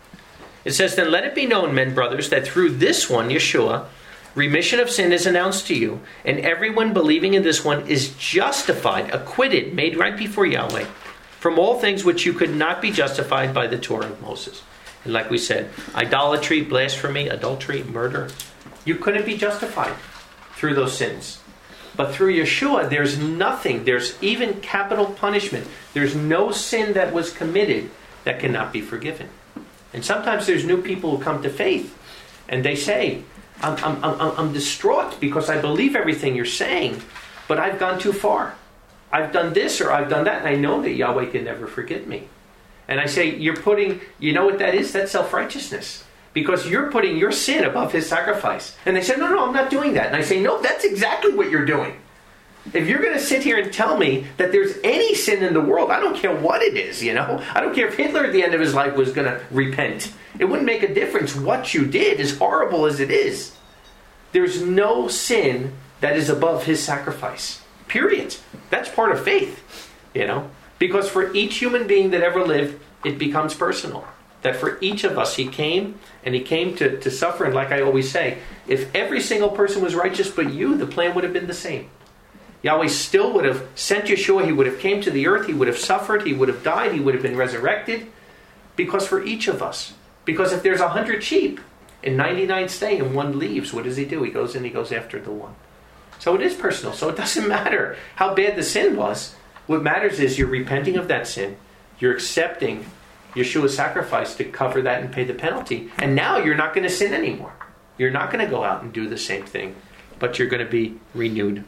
It says, "Then let it be known, men, brothers, that through this one, Yeshua, remission of sin is announced to you, and everyone believing in this one is justified, acquitted, made right before Yahweh, from all things which you could not be justified by the Torah of Moses." And like we said, idolatry, blasphemy, adultery, murder, you couldn't be justified through those sins. But through Yeshua, there's nothing, there's even capital punishment. There's no sin that was committed that cannot be forgiven. And sometimes there's new people who come to faith, and they say, I'm, I'm, I'm, I'm distraught because I believe everything you're saying, but I've gone too far. I've done this or I've done that, and I know that Yahweh can never forgive me. And I say, you're putting, you know what that is? That's self-righteousness. Because you're putting your sin above his sacrifice. And they say, no, no, I'm not doing that. And I say, no, that's exactly what you're doing. If you're going to sit here and tell me that there's any sin in the world, I don't care what it is, you know. I don't care if Hitler at the end of his life was going to repent. It wouldn't make a difference what you did, as horrible as it is. There's no sin that is above his sacrifice. Period. That's part of faith, you know. Because for each human being that ever lived, it becomes personal. That for each of us, he came, and he came to, to suffer. And like I always say, if every single person was righteous but you, the plan would have been the same. Yahweh still would have sent Yeshua. He would have came to the earth. He would have suffered. He would have died. He would have been resurrected. Because for each of us. Because if there's a hundred sheep and ninety-nine stay and one leaves, what does he do? He goes in, he goes after the one. So it is personal. So it doesn't matter how bad the sin was. What matters is you're repenting of that sin. You're accepting Yeshua's sacrifice to cover that and pay the penalty. And now you're not going to sin anymore. You're not going to go out and do the same thing. But you're going to be renewed.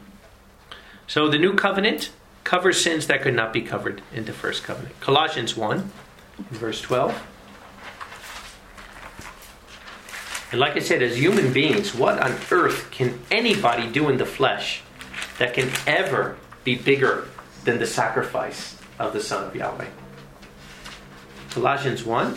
So the new covenant covers sins that could not be covered in the first covenant. Colossians one, verse twelve. And like I said, as human beings, what on earth can anybody do in the flesh that can ever be bigger than the sacrifice of the Son of Yahweh? Colossians one.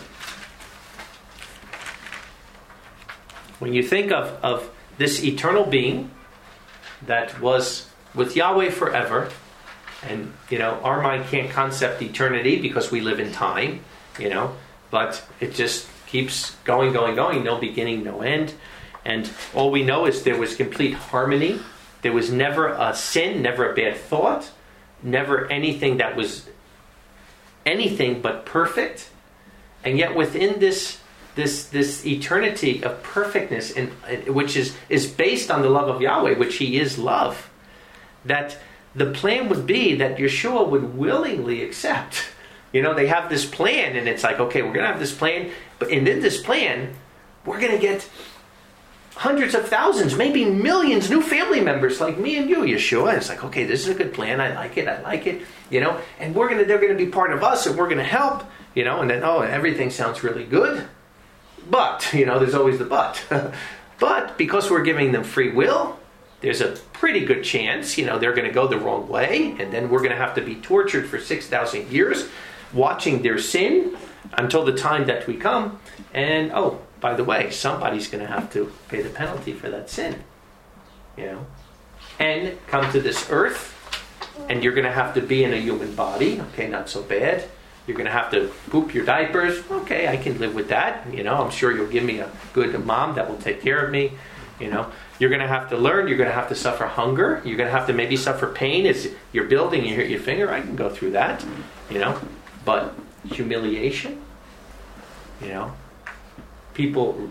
When you think of, of this eternal being that was with Yahweh forever, and, you know, our mind can't concept eternity because we live in time, you know, but it just keeps going, going, going, no beginning, no end. And all we know is there was complete harmony. There was never a sin, never a bad thought, never anything that was anything but perfect. And yet within this this this eternity of perfectness, in, which is, is based on the love of Yahweh, which he is love, that the plan would be that Yeshua would willingly accept. You know, they have this plan, and it's like, okay, we're going to have this plan, but and in this plan, we're going to get hundreds of thousands, maybe millions new family members like me and you, Yeshua. And it's like, okay, this is a good plan. I like it. I like it. You know, and we're going to, they're going to be part of us, and we're going to help. You know, and then, oh, everything sounds really good. But, you know, there's always the but. But because we're giving them free will, there's a pretty good chance, you know, they're going to go the wrong way. And then we're going to have to be tortured for six thousand years, watching their sin until the time that we come. And, oh, by the way, somebody's going to have to pay the penalty for that sin. You know, and come to this earth, and you're going to have to be in a human body. Okay, not so bad. You're going to have to poop your diapers. Okay, I can live with that. You know, I'm sure you'll give me a good mom that will take care of me. You know, you're going to have to learn. You're going to have to suffer hunger. You're going to have to maybe suffer pain as you're building. You hurt your finger. I can go through that. You know, but humiliation. You know, people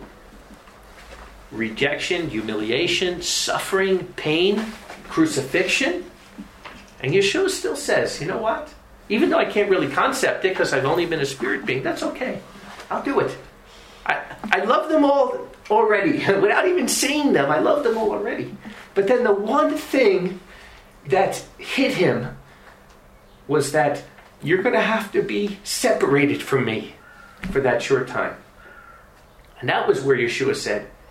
rejection, humiliation, suffering, pain, crucifixion, and Yeshua still says, you know what? Even though I can't really concept it because I've only been a spirit being, that's okay. I'll do it. I, I love them all already. Without even seeing them, I love them all already. But then the one thing that hit him was that you're going to have to be separated from me for that short time. And that was where Yeshua said,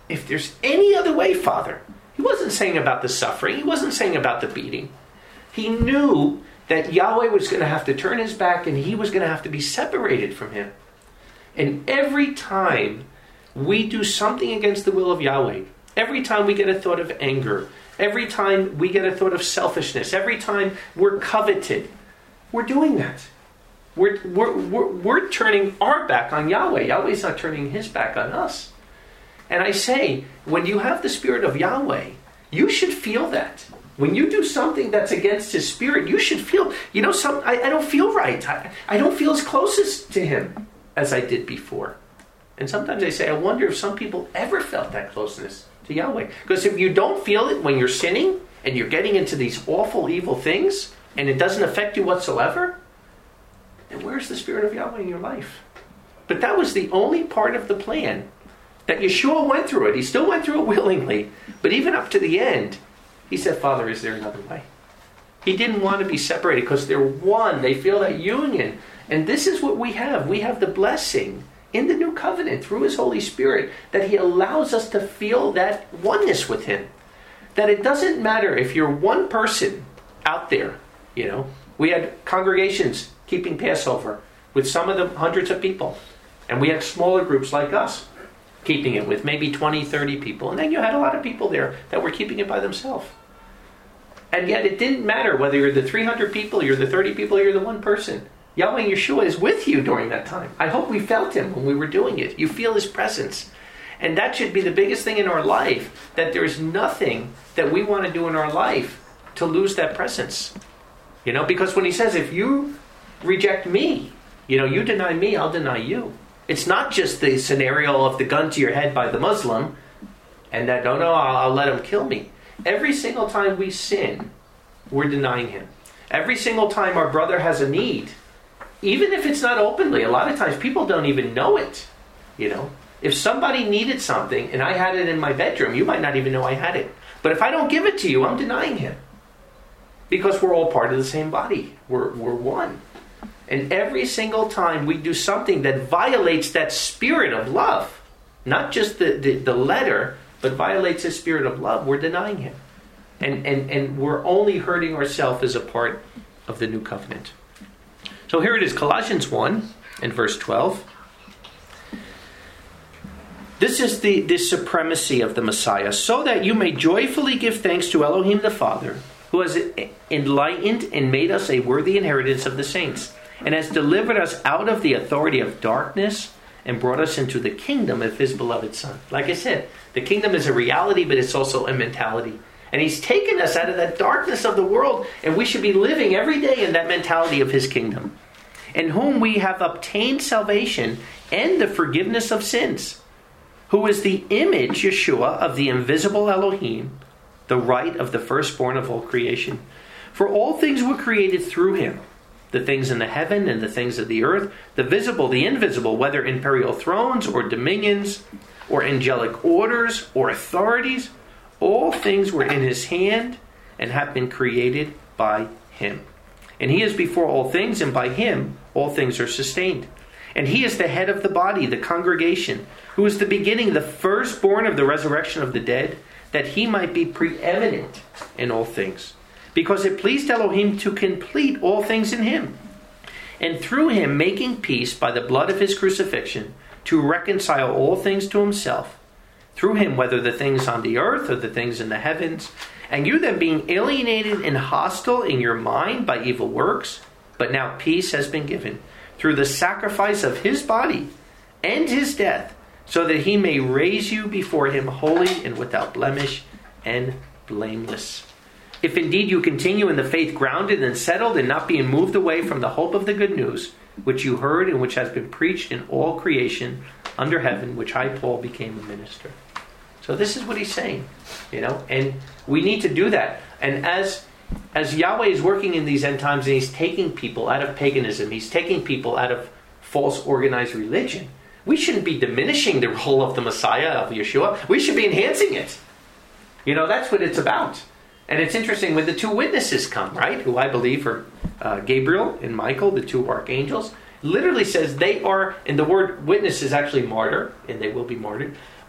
if there's any other way, Father. He wasn't saying about the suffering. He wasn't saying about the beating. He knew that Yahweh was going to have to turn his back and he was going to have to be separated from him. And every time we do something against the will of Yahweh, every time we get a thought of anger, every time we get a thought of selfishness, every time we're coveted, we're doing that. We're, we're, we're, we're turning our back on Yahweh. Yahweh's not turning his back on us. And I say, when you have the Spirit of Yahweh, you should feel that. When you do something that's against his Spirit, you should feel, you know, some, I, I don't feel right. I, I don't feel as closest to him as I did before. And sometimes I say, I wonder if some people ever felt that closeness to Yahweh. Because if you don't feel it when you're sinning and you're getting into these awful, evil things, and it doesn't affect you whatsoever, then where's the Spirit of Yahweh in your life? But that was the only part of the plan that Yeshua went through it. He still went through it willingly. But even up to the end, he said, Father, is there another way? He didn't want to be separated because they're one. They feel that union. And this is what we have. We have the blessing in the new covenant through his Holy Spirit that he allows us to feel that oneness with him. That it doesn't matter if you're one person out there. You know, we had congregations keeping Passover with some of the hundreds of people. And we had smaller groups like us keeping it with maybe twenty, thirty people. And then you had a lot of people there that were keeping it by themselves. And yet it didn't matter whether you're the three hundred people, you're the thirty people, or you're the one person. Yahweh Yeshua is with you during that time. I hope we felt him when we were doing it. You feel his presence. And that should be the biggest thing in our life, that there's nothing that we want to do in our life to lose that presence. You know, because when he says, if you reject me, you know, you deny me, I'll deny you. It's not just the scenario of the gun to your head by the Muslim, and that, oh no, I'll, I'll let him kill me. Every single time we sin, we're denying him. Every single time our brother has a need, even if it's not openly, a lot of times people don't even know it. You know, if somebody needed something and I had it in my bedroom, you might not even know I had it. But if I don't give it to you, I'm denying him. Because we're all part of the same body. We're, we're one. And every single time we do something that violates that spirit of love, not just the, the, the letter, but violates his spirit of love, we're denying him. And, and, and we're only hurting ourselves as a part of the new covenant. So here it is, Colossians one and verse twelve. This is the, the supremacy of the Messiah, so that you may joyfully give thanks to Elohim the Father, who has enlightened and made us a worthy inheritance of the saints, and has delivered us out of the authority of darkness and brought us into the kingdom of his beloved Son. Like I said, the kingdom is a reality, but it's also a mentality. And he's taken us out of that darkness of the world, and we should be living every day in that mentality of his kingdom. In whom we have obtained salvation and the forgiveness of sins, who is the image, Yeshua, of the invisible Elohim, the right of the firstborn of all creation. For all things were created through him, the things in the heaven and the things of the earth, the visible, the invisible, whether imperial thrones or dominions or angelic orders or authorities. All things were in his hand and have been created by him. And he is before all things, and by him all things are sustained. And he is the head of the body, the congregation, who is the beginning, the firstborn of the resurrection of the dead, that he might be preeminent in all things. Because it pleased Elohim to complete all things in him. And through him making peace by the blood of his crucifixion, to reconcile all things to himself. Through him, whether the things on the earth or the things in the heavens. And you then being alienated and hostile in your mind by evil works, but now peace has been given through the sacrifice of his body and his death, so that he may raise you before him holy and without blemish and blameless. If indeed you continue in the faith, grounded and settled, and not being moved away from the hope of the good news, which you heard and which has been preached in all creation under heaven, which I, Paul, became a minister. So this is what he's saying, you know, and we need to do that. And as as Yahweh is working in these end times, and he's taking people out of paganism, he's taking people out of false organized religion, we shouldn't be diminishing the role of the Messiah, of Yeshua. We should be enhancing it. You know, that's what it's about. And it's interesting when the two witnesses come, right, who I believe are uh, Gabriel and Michael, the two archangels, literally says they are, and the word witness is actually martyr, and they will be martyred,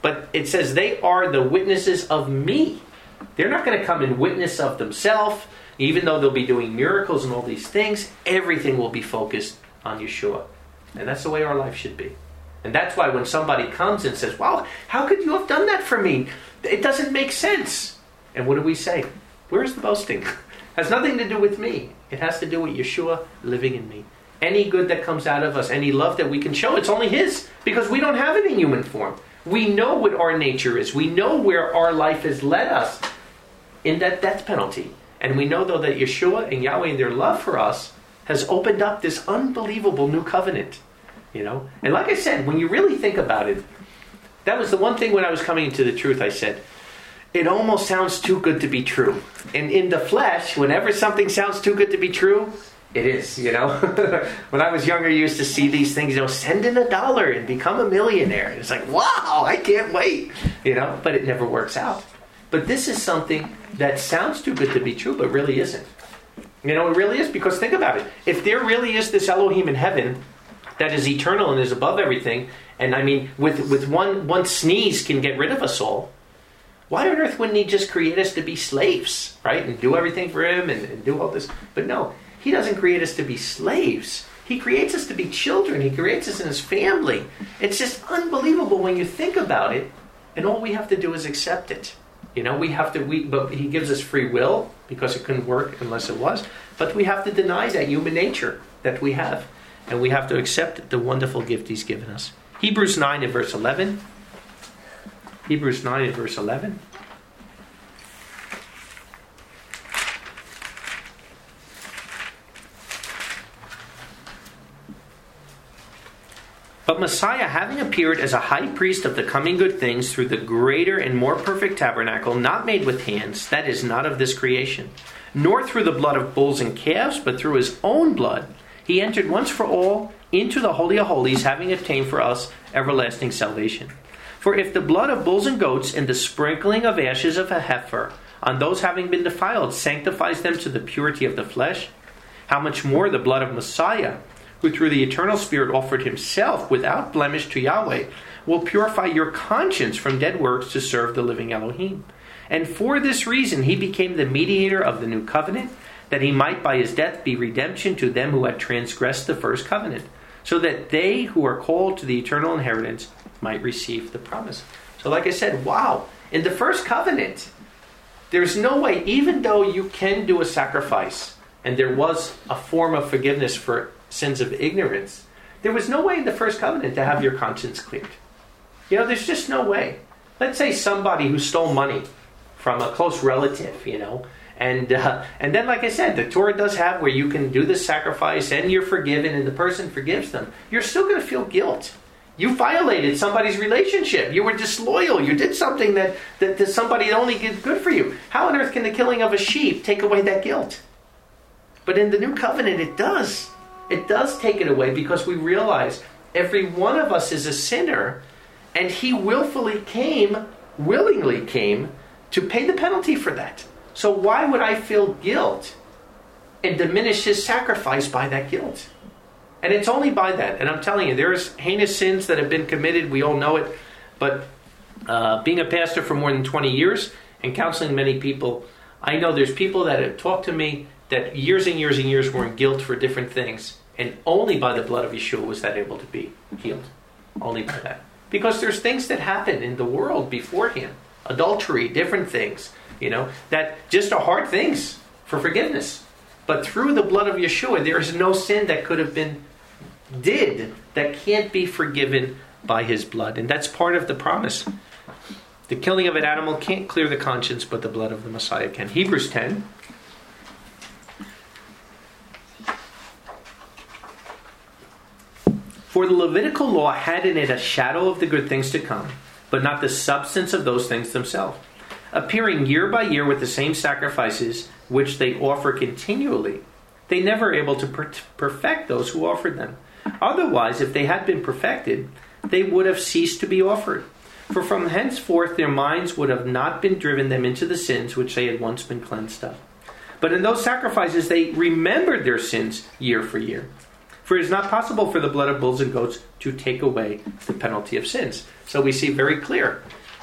But it says they are the witnesses of me. They're not going to come and witness of themselves. Even though they'll be doing miracles and all these things, everything will be focused on Yeshua. And that's the way our life should be. And that's why when somebody comes and says, wow, how could you have done that for me? It doesn't make sense. And what do we say? Where's the boasting? It has nothing to do with me. It has to do with Yeshua living in me. Any good that comes out of us, any love that we can show, it's only His. Because we don't have it in human form. We know what our nature is. We know where our life has led us in that death penalty. And we know, though, that Yeshua and Yahweh and their love for us has opened up this unbelievable new covenant. You know? And like I said, when you really think about it, that was the one thing when I was coming into the truth, I said, it almost sounds too good to be true. And in the flesh, whenever something sounds too good to be true, it is, you know. When I was younger, I used to see these things, you know, send in a dollar and become a millionaire. And it's like, wow, I can't wait, you know, but it never works out. But this is something that sounds too good to be true, but really isn't. You know, it really is, because think about it. If there really is this Elohim in heaven that is eternal and is above everything, and I mean, with, with one, one sneeze can get rid of us all, why on earth wouldn't He just create us to be slaves, right? And do everything for Him and, and do all this? But no, He doesn't create us to be slaves. He creates us to be children. He creates us in His family. It's just unbelievable when you think about it, and all we have to do is accept it. You know, we have to, we, but He gives us free will, because it couldn't work unless it was. But we have to deny that human nature that we have. And we have to accept the wonderful gift He's given us. Hebrews nine and verse eleven. Hebrews nine and verse eleven. But Messiah, having appeared as a high priest of the coming good things through the greater and more perfect tabernacle, not made with hands, that is, not of this creation, nor through the blood of bulls and calves, but through His own blood, He entered once for all into the Holy of Holies, having obtained for us everlasting salvation. For if the blood of bulls and goats and the sprinkling of ashes of a heifer on those having been defiled sanctifies them to the purity of the flesh, how much more the blood of Messiah, who through the eternal Spirit offered Himself without blemish to Yahweh, will purify your conscience from dead works to serve the living Elohim. And for this reason He became the mediator of the new covenant, that He might by His death be redemption to them who had transgressed the first covenant, so that they who are called to the eternal inheritance might receive the promise. So like I said, wow, in the first covenant, there's no way, even though you can do a sacrifice, and there was a form of forgiveness for sins of ignorance, there was no way in the first covenant to have your conscience cleared. You know, there's just no way. Let's say somebody who stole money from a close relative, you know, and uh, and then, like I said, the Torah does have where you can do the sacrifice and you're forgiven and the person forgives them. You're still going to feel guilt. You violated somebody's relationship. You were disloyal. You did something that, that, that somebody only did good for you. How on earth can the killing of a sheep take away that guilt? But in the new covenant, it does. It does take it away, because we realize every one of us is a sinner, and He willfully came, willingly came, to pay the penalty for that. So why would I feel guilt and diminish His sacrifice by that guilt? And it's only by that. And I'm telling you, there's heinous sins that have been committed. We all know it. But uh, being a pastor for more than twenty years and counseling many people, I know there's people that have talked to me that years and years and years were in guilt for different things. And only by the blood of Yeshua was that able to be healed. Only by that. Because there's things that happen in the world beforehand. Adultery, different things. You know, that just are hard things for forgiveness. But through the blood of Yeshua, there is no sin that could have been did that can't be forgiven by His blood. And that's part of the promise. The killing of an animal can't clear the conscience, but the blood of the Messiah can. Hebrews ten. For the Levitical law had in it a shadow of the good things to come, but not the substance of those things themselves, appearing year by year with the same sacrifices which they offer continually. They never able to per- perfect those who offered them. Otherwise, if they had been perfected, they would have ceased to be offered. For from henceforth their minds would have not been driven them into the sins which they had once been cleansed of. But in those sacrifices they remembered their sins year for year. For it is not possible for the blood of bulls and goats to take away the penalty of sins. So we see very clear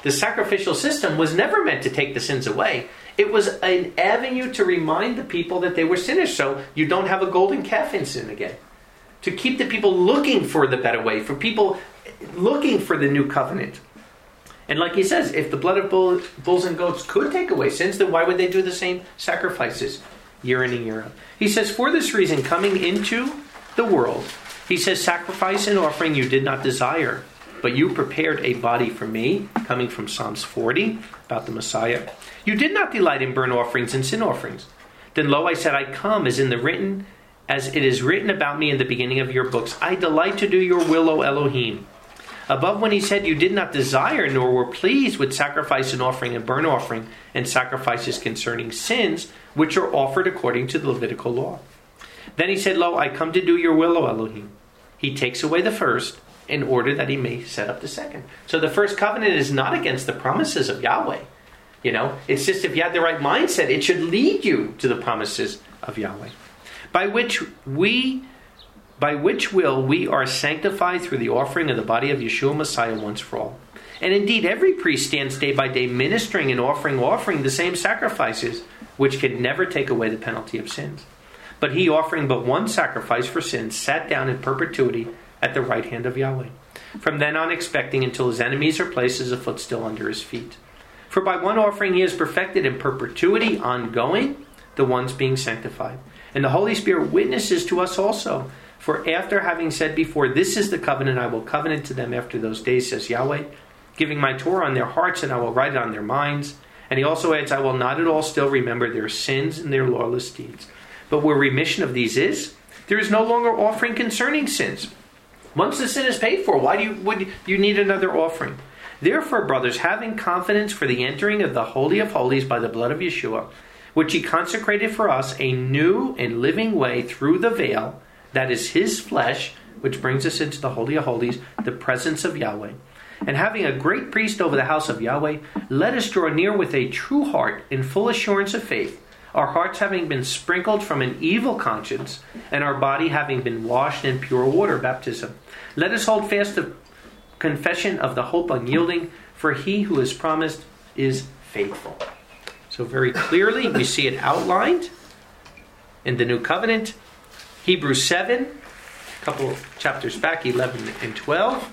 The sacrificial system was never meant to take the sins away. It was an avenue to remind the people that they were sinners, so you don't have a golden calf incident again. To keep the people looking for the better way, for people looking for the new covenant. And like he says, if the blood of bull, bulls and goats could take away sins, then why would they do the same sacrifices year in and year out? He says, for this reason, coming into the world, he says, sacrifice and offering you did not desire, but you prepared a body for me, coming from Psalms forty, about the Messiah. You did not delight in burnt offerings and sin offerings. Then lo, I said, I come, as in the written, as it is written about me in the beginning of your books. I delight to do your will, O Elohim. Above, when he said, you did not desire, nor were pleased with sacrifice and offering and burnt offering, and sacrifices concerning sins, which are offered according to the Levitical law. Then he said, lo, I come to do your will, O Elohim. He takes away the first, in order that he may set up the second. So the first covenant is not against the promises of Yahweh. You know, it's just if you had the right mindset, it should lead you to the promises of Yahweh. By which we, by which will we are sanctified through the offering of the body of Yeshua Messiah once for all. And indeed, every priest stands day by day ministering and offering, offering the same sacrifices, which can never take away the penalty of sins. But he, offering but one sacrifice for sins, sat down in perpetuity at the right hand of Yahweh. From then on expecting until his enemies are placed as a footstool under his feet. For by one offering he is perfected in perpetuity, ongoing, the ones being sanctified. And the Holy Spirit witnesses to us also. For after having said before, this is the covenant I will covenant to them after those days, says Yahweh, giving my Torah on their hearts, and I will write it on their minds. And he also adds, I will not at all still remember their sins and their lawless deeds. But where remission of these is, there is no longer offering concerning sins. Once the sin is paid for, why do you, would you need another offering? Therefore, brothers, having confidence for the entering of the Holy of Holies by the blood of Yeshua, which he consecrated for us a new and living way through the veil, that is his flesh, which brings us into the Holy of Holies, the presence of Yahweh. And having a great priest over the house of Yahweh, let us draw near with a true heart in full assurance of faith, our hearts having been sprinkled from an evil conscience, and our body having been washed in pure water, baptism. Let us hold fast the confession of the hope unyielding, for he who is promised is faithful. So very clearly, we see it outlined in the New Covenant. Hebrews seven, a couple of chapters back, eleven and twelve.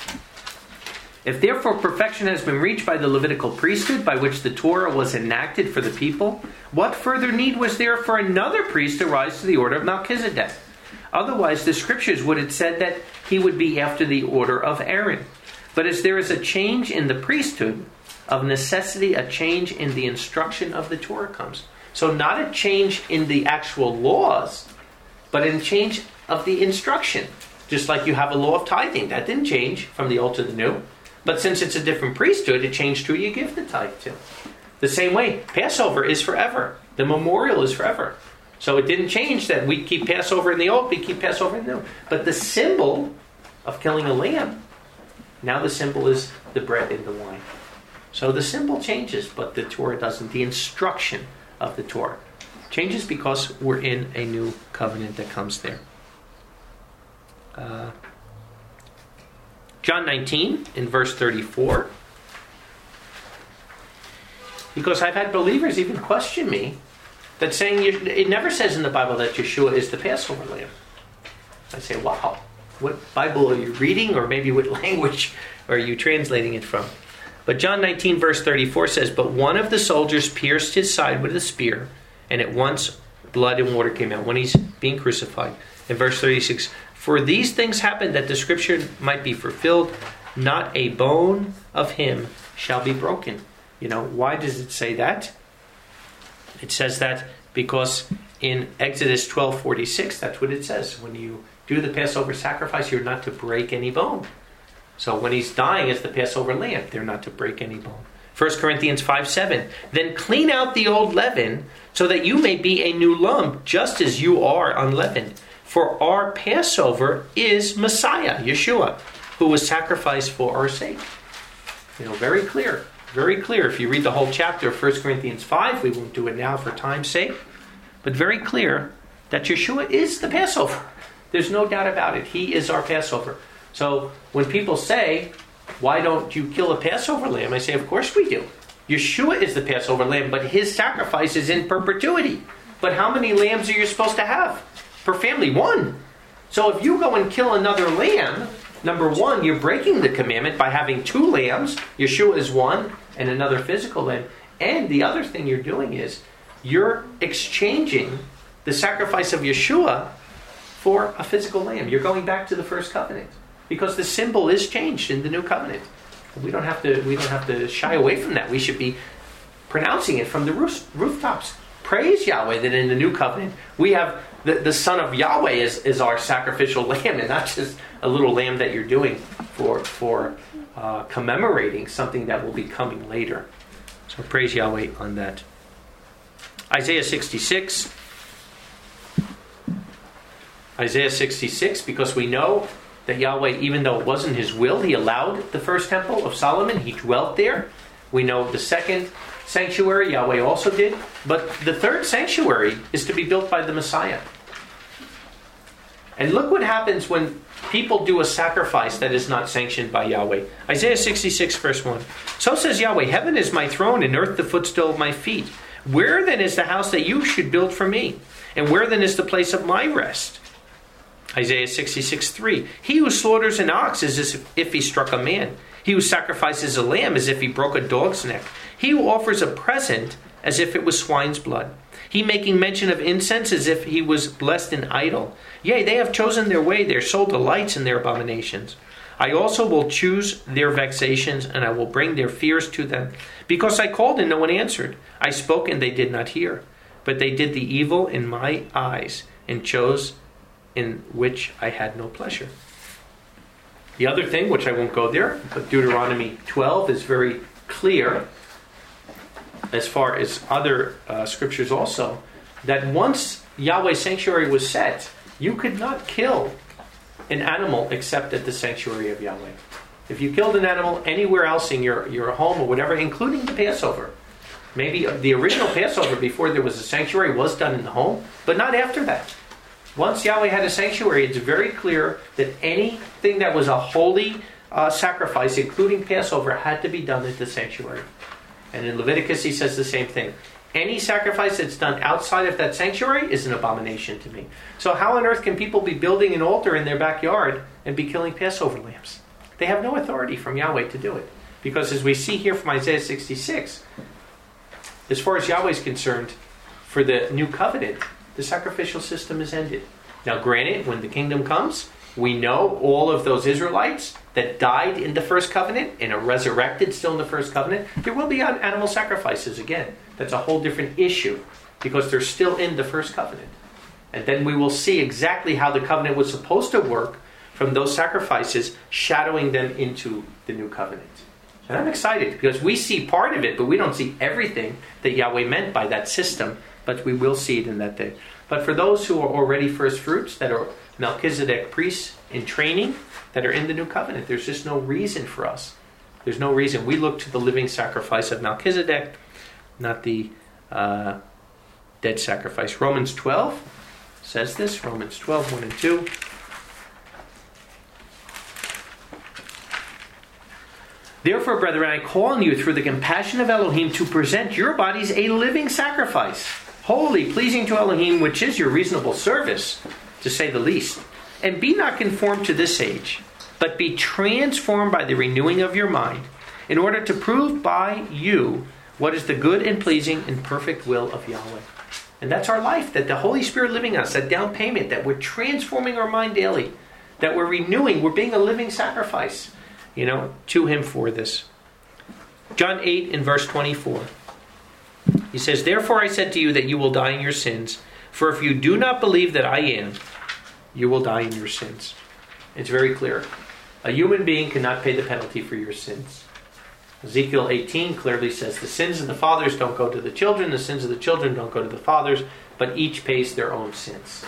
If therefore perfection has been reached by the Levitical priesthood, by which the Torah was enacted for the people, what further need was there for another priest to rise to the order of Melchizedek? Otherwise, the scriptures would have said that he would be after the order of Aaron. But as there is a change in the priesthood, of necessity, a change in the instruction of the Torah comes. So not a change in the actual laws, but in change of the instruction. Just like you have a law of tithing. That didn't change from the old to the new. But since it's a different priesthood, it changed who you give the tithe to. The same way, Passover is forever. The memorial is forever. So it didn't change that we keep Passover in the old, we keep Passover in the new. But the symbol of killing a lamb, now the symbol is the bread and the wine. So the symbol changes, but the Torah doesn't. The instruction of the Torah changes because we're in a new covenant that comes there. Uh, John nineteen, in verse thirty-four. Because I've had believers even question me that saying, you, it never says in the Bible that Yeshua is the Passover lamb. I say, wow, what Bible are you reading, or maybe what language are you translating it from? But John nineteen verse thirty-four says, but one of the soldiers pierced his side with a spear, and at once blood and water came out when he's being crucified. In verse thirty-six, for these things happened that the scripture might be fulfilled, not a bone of him shall be broken. You know, why does it say that? It says that because in Exodus twelve forty-six, that's what it says. When you do the Passover sacrifice, you're not to break any bone. So when he's dying as the Passover lamb, they're not to break any bone. First Corinthians five seven, then clean out the old leaven, so that you may be a new lump, just as you are unleavened. For our Passover is Messiah, Yeshua, who was sacrificed for our sake. You know, very clear. Very clear. If you read the whole chapter of First Corinthians five, we won't do it now for time's sake, but very clear that Yeshua is the Passover. There's no doubt about it. He is our Passover. So when people say why don't you kill a Passover lamb? I say, of course we do. Yeshua is the Passover lamb, but his sacrifice is in perpetuity. But how many lambs are you supposed to have per family? One. So if you go and kill another lamb, number one, you're breaking the commandment by having two lambs. Yeshua is one, and another physical lamb. And the other thing you're doing is you're exchanging the sacrifice of Yeshua for a physical lamb. You're going back to the first covenant because the symbol is changed in the new covenant. We don't have to. We don't have to shy away from that. We should be pronouncing it from the roof, rooftops. Praise Yahweh that in the new covenant we have the, the Son of Yahweh is, is our sacrificial lamb, and not just a little lamb that you're doing for for uh, commemorating something that will be coming later. So praise Yahweh on that. Isaiah sixty-six. Isaiah sixty-six, because we know that Yahweh, even though it wasn't his will, he allowed the first temple of Solomon. He dwelt there. We know the second sanctuary Yahweh also did. But the third sanctuary is to be built by the Messiah. And look what happens when people do a sacrifice that is not sanctioned by Yahweh. Isaiah sixty-six, verse one. So says Yahweh, heaven is my throne and earth the footstool of my feet. Where then is the house that you should build for me? And where then is the place of my rest? Isaiah sixty-six, three. He who slaughters an ox is as if he struck a man. He who sacrifices a lamb as if he broke a dog's neck. He who offers a present as if it was swine's blood. He making mention of incense as if he was blessed an idol. Yea, they have chosen their way, their soul delights in their abominations. I also will choose their vexations, and I will bring their fears to them. Because I called and no one answered. I spoke and they did not hear. But they did the evil in my eyes, and chose in which I had no pleasure. The other thing, which I won't go there, but Deuteronomy twelve is very clear, as far as other uh, scriptures also, that once Yahweh's sanctuary was set, you could not kill an animal except at the sanctuary of Yahweh. If you killed an animal anywhere else in your, your home or whatever, including the Passover, maybe the original Passover before there was a sanctuary was done in the home, but not after that. Once Yahweh had a sanctuary, it's very clear that anything that was a holy uh, sacrifice, including Passover, had to be done at the sanctuary. And in Leviticus, he says the same thing. Any sacrifice that's done outside of that sanctuary is an abomination to me. So how on earth can people be building an altar in their backyard and be killing Passover lambs? They have no authority from Yahweh to do it. Because as we see here from Isaiah sixty-six, as far as Yahweh is concerned, for the new covenant, the sacrificial system is ended. Now granted, when the kingdom comes, we know all of those Israelites that died in the first covenant and are resurrected still in the first covenant, there will be animal sacrifices again. That's a whole different issue because they're still in the first covenant. And then we will see exactly how the covenant was supposed to work from those sacrifices, shadowing them into the new covenant. And I'm excited because we see part of it, but we don't see everything that Yahweh meant by that system. But we will see it in that day. But for those who are already first fruits, that are Melchizedek priests in training, that are in the new covenant, there's just no reason for us. There's no reason. We look to the living sacrifice of Melchizedek, not the uh, dead sacrifice. Romans twelve says this. Romans twelve, one and two. Therefore, brethren, I call on you through the compassion of Elohim to present your bodies a living sacrifice, holy, pleasing to Elohim, which is your reasonable service, to say the least. And be not conformed to this age, but be transformed by the renewing of your mind, in order to prove by you what is the good and pleasing and perfect will of Yahweh. And that's our life, that the Holy Spirit living in us, that down payment, that we're transforming our mind daily, that we're renewing, we're being a living sacrifice, you know, to Him for this. John eight in verse twenty-four. He says, therefore I said to you that you will die in your sins, for if you do not believe that I am, you will die in your sins. It's very clear. A human being cannot pay the penalty for your sins. Ezekiel eighteen clearly says the sins of the fathers don't go to the children, the sins of the children don't go to the fathers, but each pays their own sins.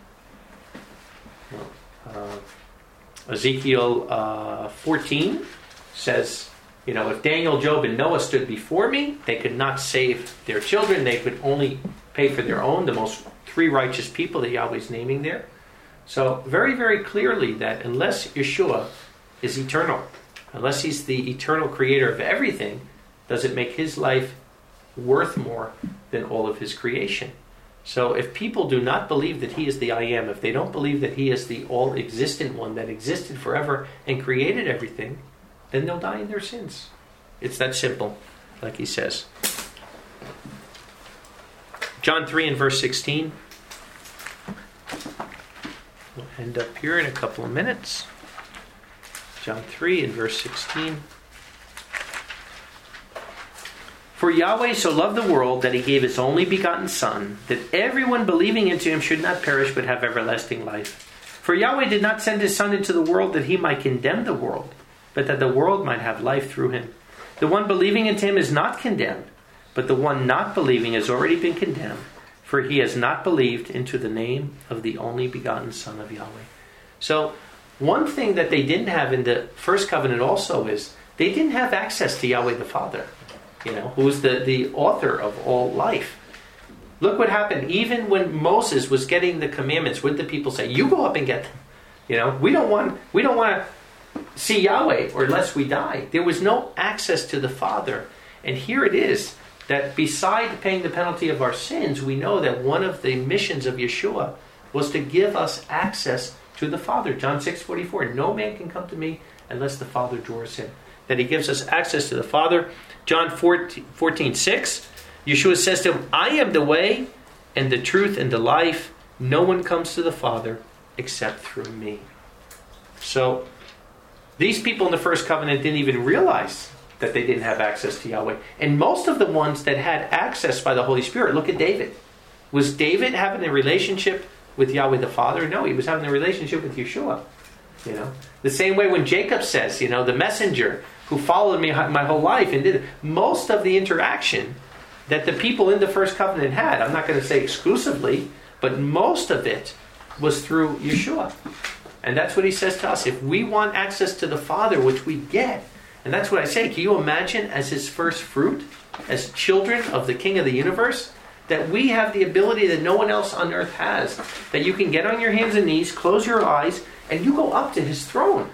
Uh, Ezekiel uh, fourteen says, you know, if Daniel, Job, and Noah stood before me, they could not save their children. They could only pay for their own, the most three righteous people that Yahweh's naming there. So very, very clearly that unless Yeshua is eternal, Unless he's the eternal creator of everything, does it make his life worth more than all of his creation? So if people do not believe that he is the I am, if they don't believe that he is the all-existent one that existed forever and created everything, then they'll die in their sins. It's that simple, like he says. John three and verse sixteen. We'll end up here in a couple of minutes. John three and verse sixteen. For Yahweh so loved the world that he gave his only begotten Son, that everyone believing into him should not perish but have everlasting life. For Yahweh did not send his Son into the world that he might condemn the world, but that the world might have life through him. The one believing into him is not condemned, but the one not believing has already been condemned, for he has not believed into the name of the only begotten Son of Yahweh. So, one thing that they didn't have in the first covenant also is they didn't have access to Yahweh the Father, you know, who is the, the author of all life. Look what happened. Even when Moses was getting the commandments, what did the people say? You go up and get them. You know, we don't want we don't want to see Yahweh or unless we die. There was no access to the Father. And here it is that beside paying the penalty of our sins, we know that one of the missions of Yeshua was to give us access to the Father. John six forty-four. No man can come to me unless the Father draws him. That he gives us access to the Father. John fourteen six. Yeshua says to him, I am the way and the truth and the life. No one comes to the Father except through me. So these people in the first covenant didn't even realize that they didn't have access to Yahweh. And most of the ones that had access by the Holy Spirit, look at David. Was David having a relationship with Yahweh the Father? No, he was having a relationship with Yeshua. You know, the same way when Jacob says, you know, the messenger who followed me my whole life and did it. Most of the interaction that the people in the first covenant had, I'm not going to say exclusively, but most of it was through Yeshua. And that's what he says to us. If we want access to the Father, which we get, and that's what I say, can you imagine as his first fruit, as children of the King of the universe, that we have the ability that no one else on earth has, that you can get on your hands and knees, close your eyes, and you go up to his throne.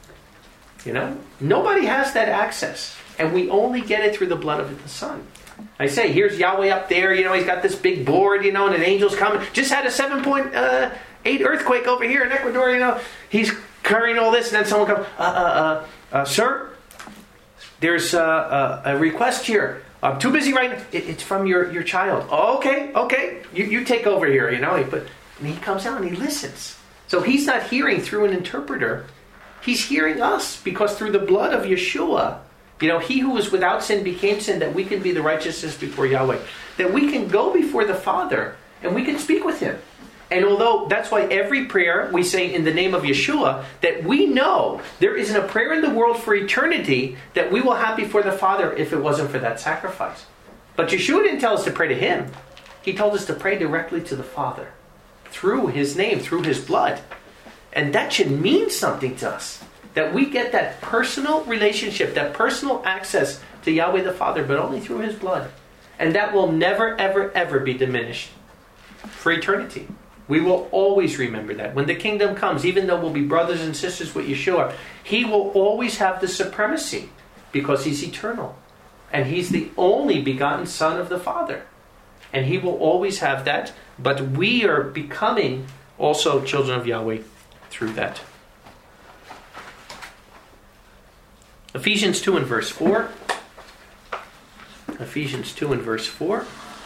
You know? Nobody has that access. And we only get it through the blood of the Son. I say, here's Yahweh up there, you know, he's got this big board, you know, and an angel's coming. Just had a seven point eight earthquake over here in Ecuador, you know. He's carrying all this, and then someone comes, uh, uh, uh, uh sir, there's uh, uh, a request here. I'm too busy right now. It, it's from your, your child. Oh, okay, okay, you, you take over here, you know. But and he comes out and he listens. So he's not hearing through an interpreter. He's hearing us, because through the blood of Yeshua, you know, he who was without sin became sin, that we can be the righteousness before Yahweh. That we can go before the Father and we can speak with him. And although that's why every prayer we say in the name of Yeshua, that we know there isn't a prayer in the world for eternity that we will have before the Father if it wasn't for that sacrifice. But Yeshua didn't tell us to pray to him. He told us to pray directly to the Father through his name, through his blood. And that should mean something to us. That we get that personal relationship, that personal access to Yahweh the Father, but only through his blood. And that will never, ever, ever be diminished for eternity. We will always remember that. When the kingdom comes, even though we'll be brothers and sisters with Yeshua, he will always have the supremacy because he's eternal. And he's the only begotten Son of the Father. And he will always have that. But we are becoming also children of Yahweh through that. Ephesians two and verse four. Ephesians two and verse four.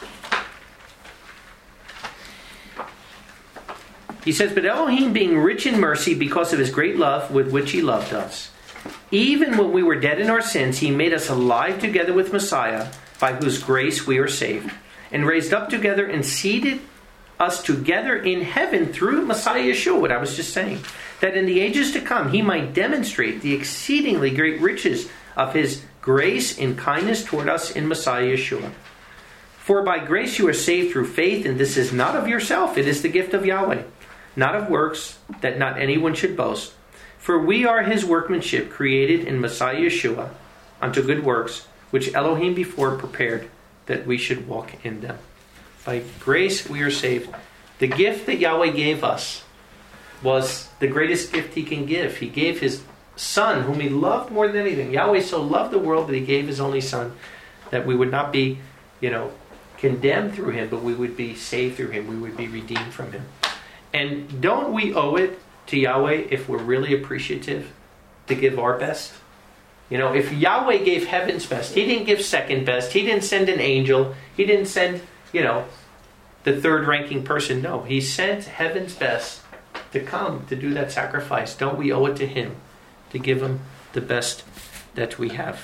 He says, but Elohim, being rich in mercy because of his great love with which he loved us, even when we were dead in our sins, he made us alive together with Messiah, by whose grace we are saved, and raised up together and seated us together in heaven through Messiah Yeshua, what I was just saying, that in the ages to come he might demonstrate the exceedingly great riches of his grace and kindness toward us in Messiah Yeshua. For by grace you are saved through faith, and this is not of yourself, it is the gift of Yahweh, not of works, that not anyone should boast. For we are his workmanship, created in Messiah Yeshua, unto good works, which Elohim before prepared, that we should walk in them. By grace we are saved. The gift that Yahweh gave us was the greatest gift he can give. He gave his Son, whom he loved more than anything. Yahweh so loved the world that he gave his only Son, that we would not be, you know, condemned through him, but we would be saved through him. We would be redeemed from him. And don't we owe it to Yahweh, if we're really appreciative, to give our best? You know, if Yahweh gave heaven's best, he didn't give second best, he didn't send an angel, he didn't send, you know, the third ranking person. No, he sent heaven's best to come to do that sacrifice. Don't we owe it to him to give him the best that we have?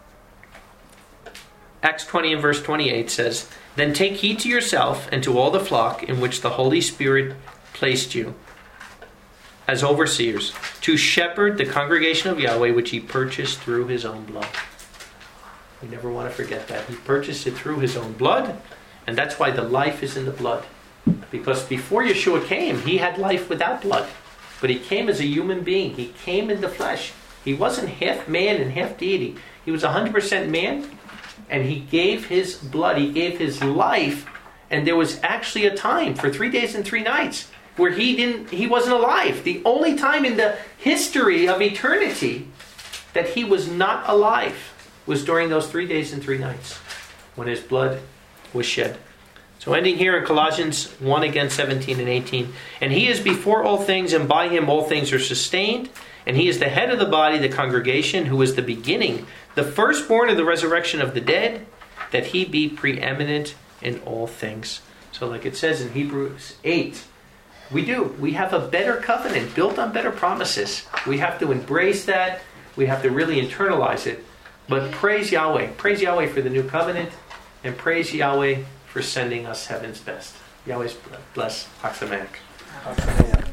Acts twenty and verse twenty-eight says, "Then take heed to yourself and to all the flock in which the Holy Spirit placed you as overseers, to shepherd the congregation of Yahweh, which he purchased through his own blood." We never want to forget that. He purchased it through his own blood, and that's why the life is in the blood. Because before Yeshua came, he had life without blood. But he came as a human being. He came in the flesh. He wasn't half man and half deity. He was one hundred percent man, and he gave his blood. He gave his life, and there was actually a time for three days and three nights where he didn't, he wasn't alive. The only time in the history of eternity that he was not alive was during those three days and three nights when his blood was shed. So ending here in Colossians one, again, seventeen and eighteen. "And he is before all things, and by him all things are sustained. And he is the head of the body, the congregation, who is the beginning, the firstborn of the resurrection of the dead, that he be preeminent in all things." So like it says in Hebrews eight, we do. We have a better covenant built on better promises. We have to embrace that. We have to really internalize it. But praise Yahweh. Praise Yahweh for the new covenant. And praise Yahweh for sending us heaven's best. Yahweh's bless. Chag Sameach.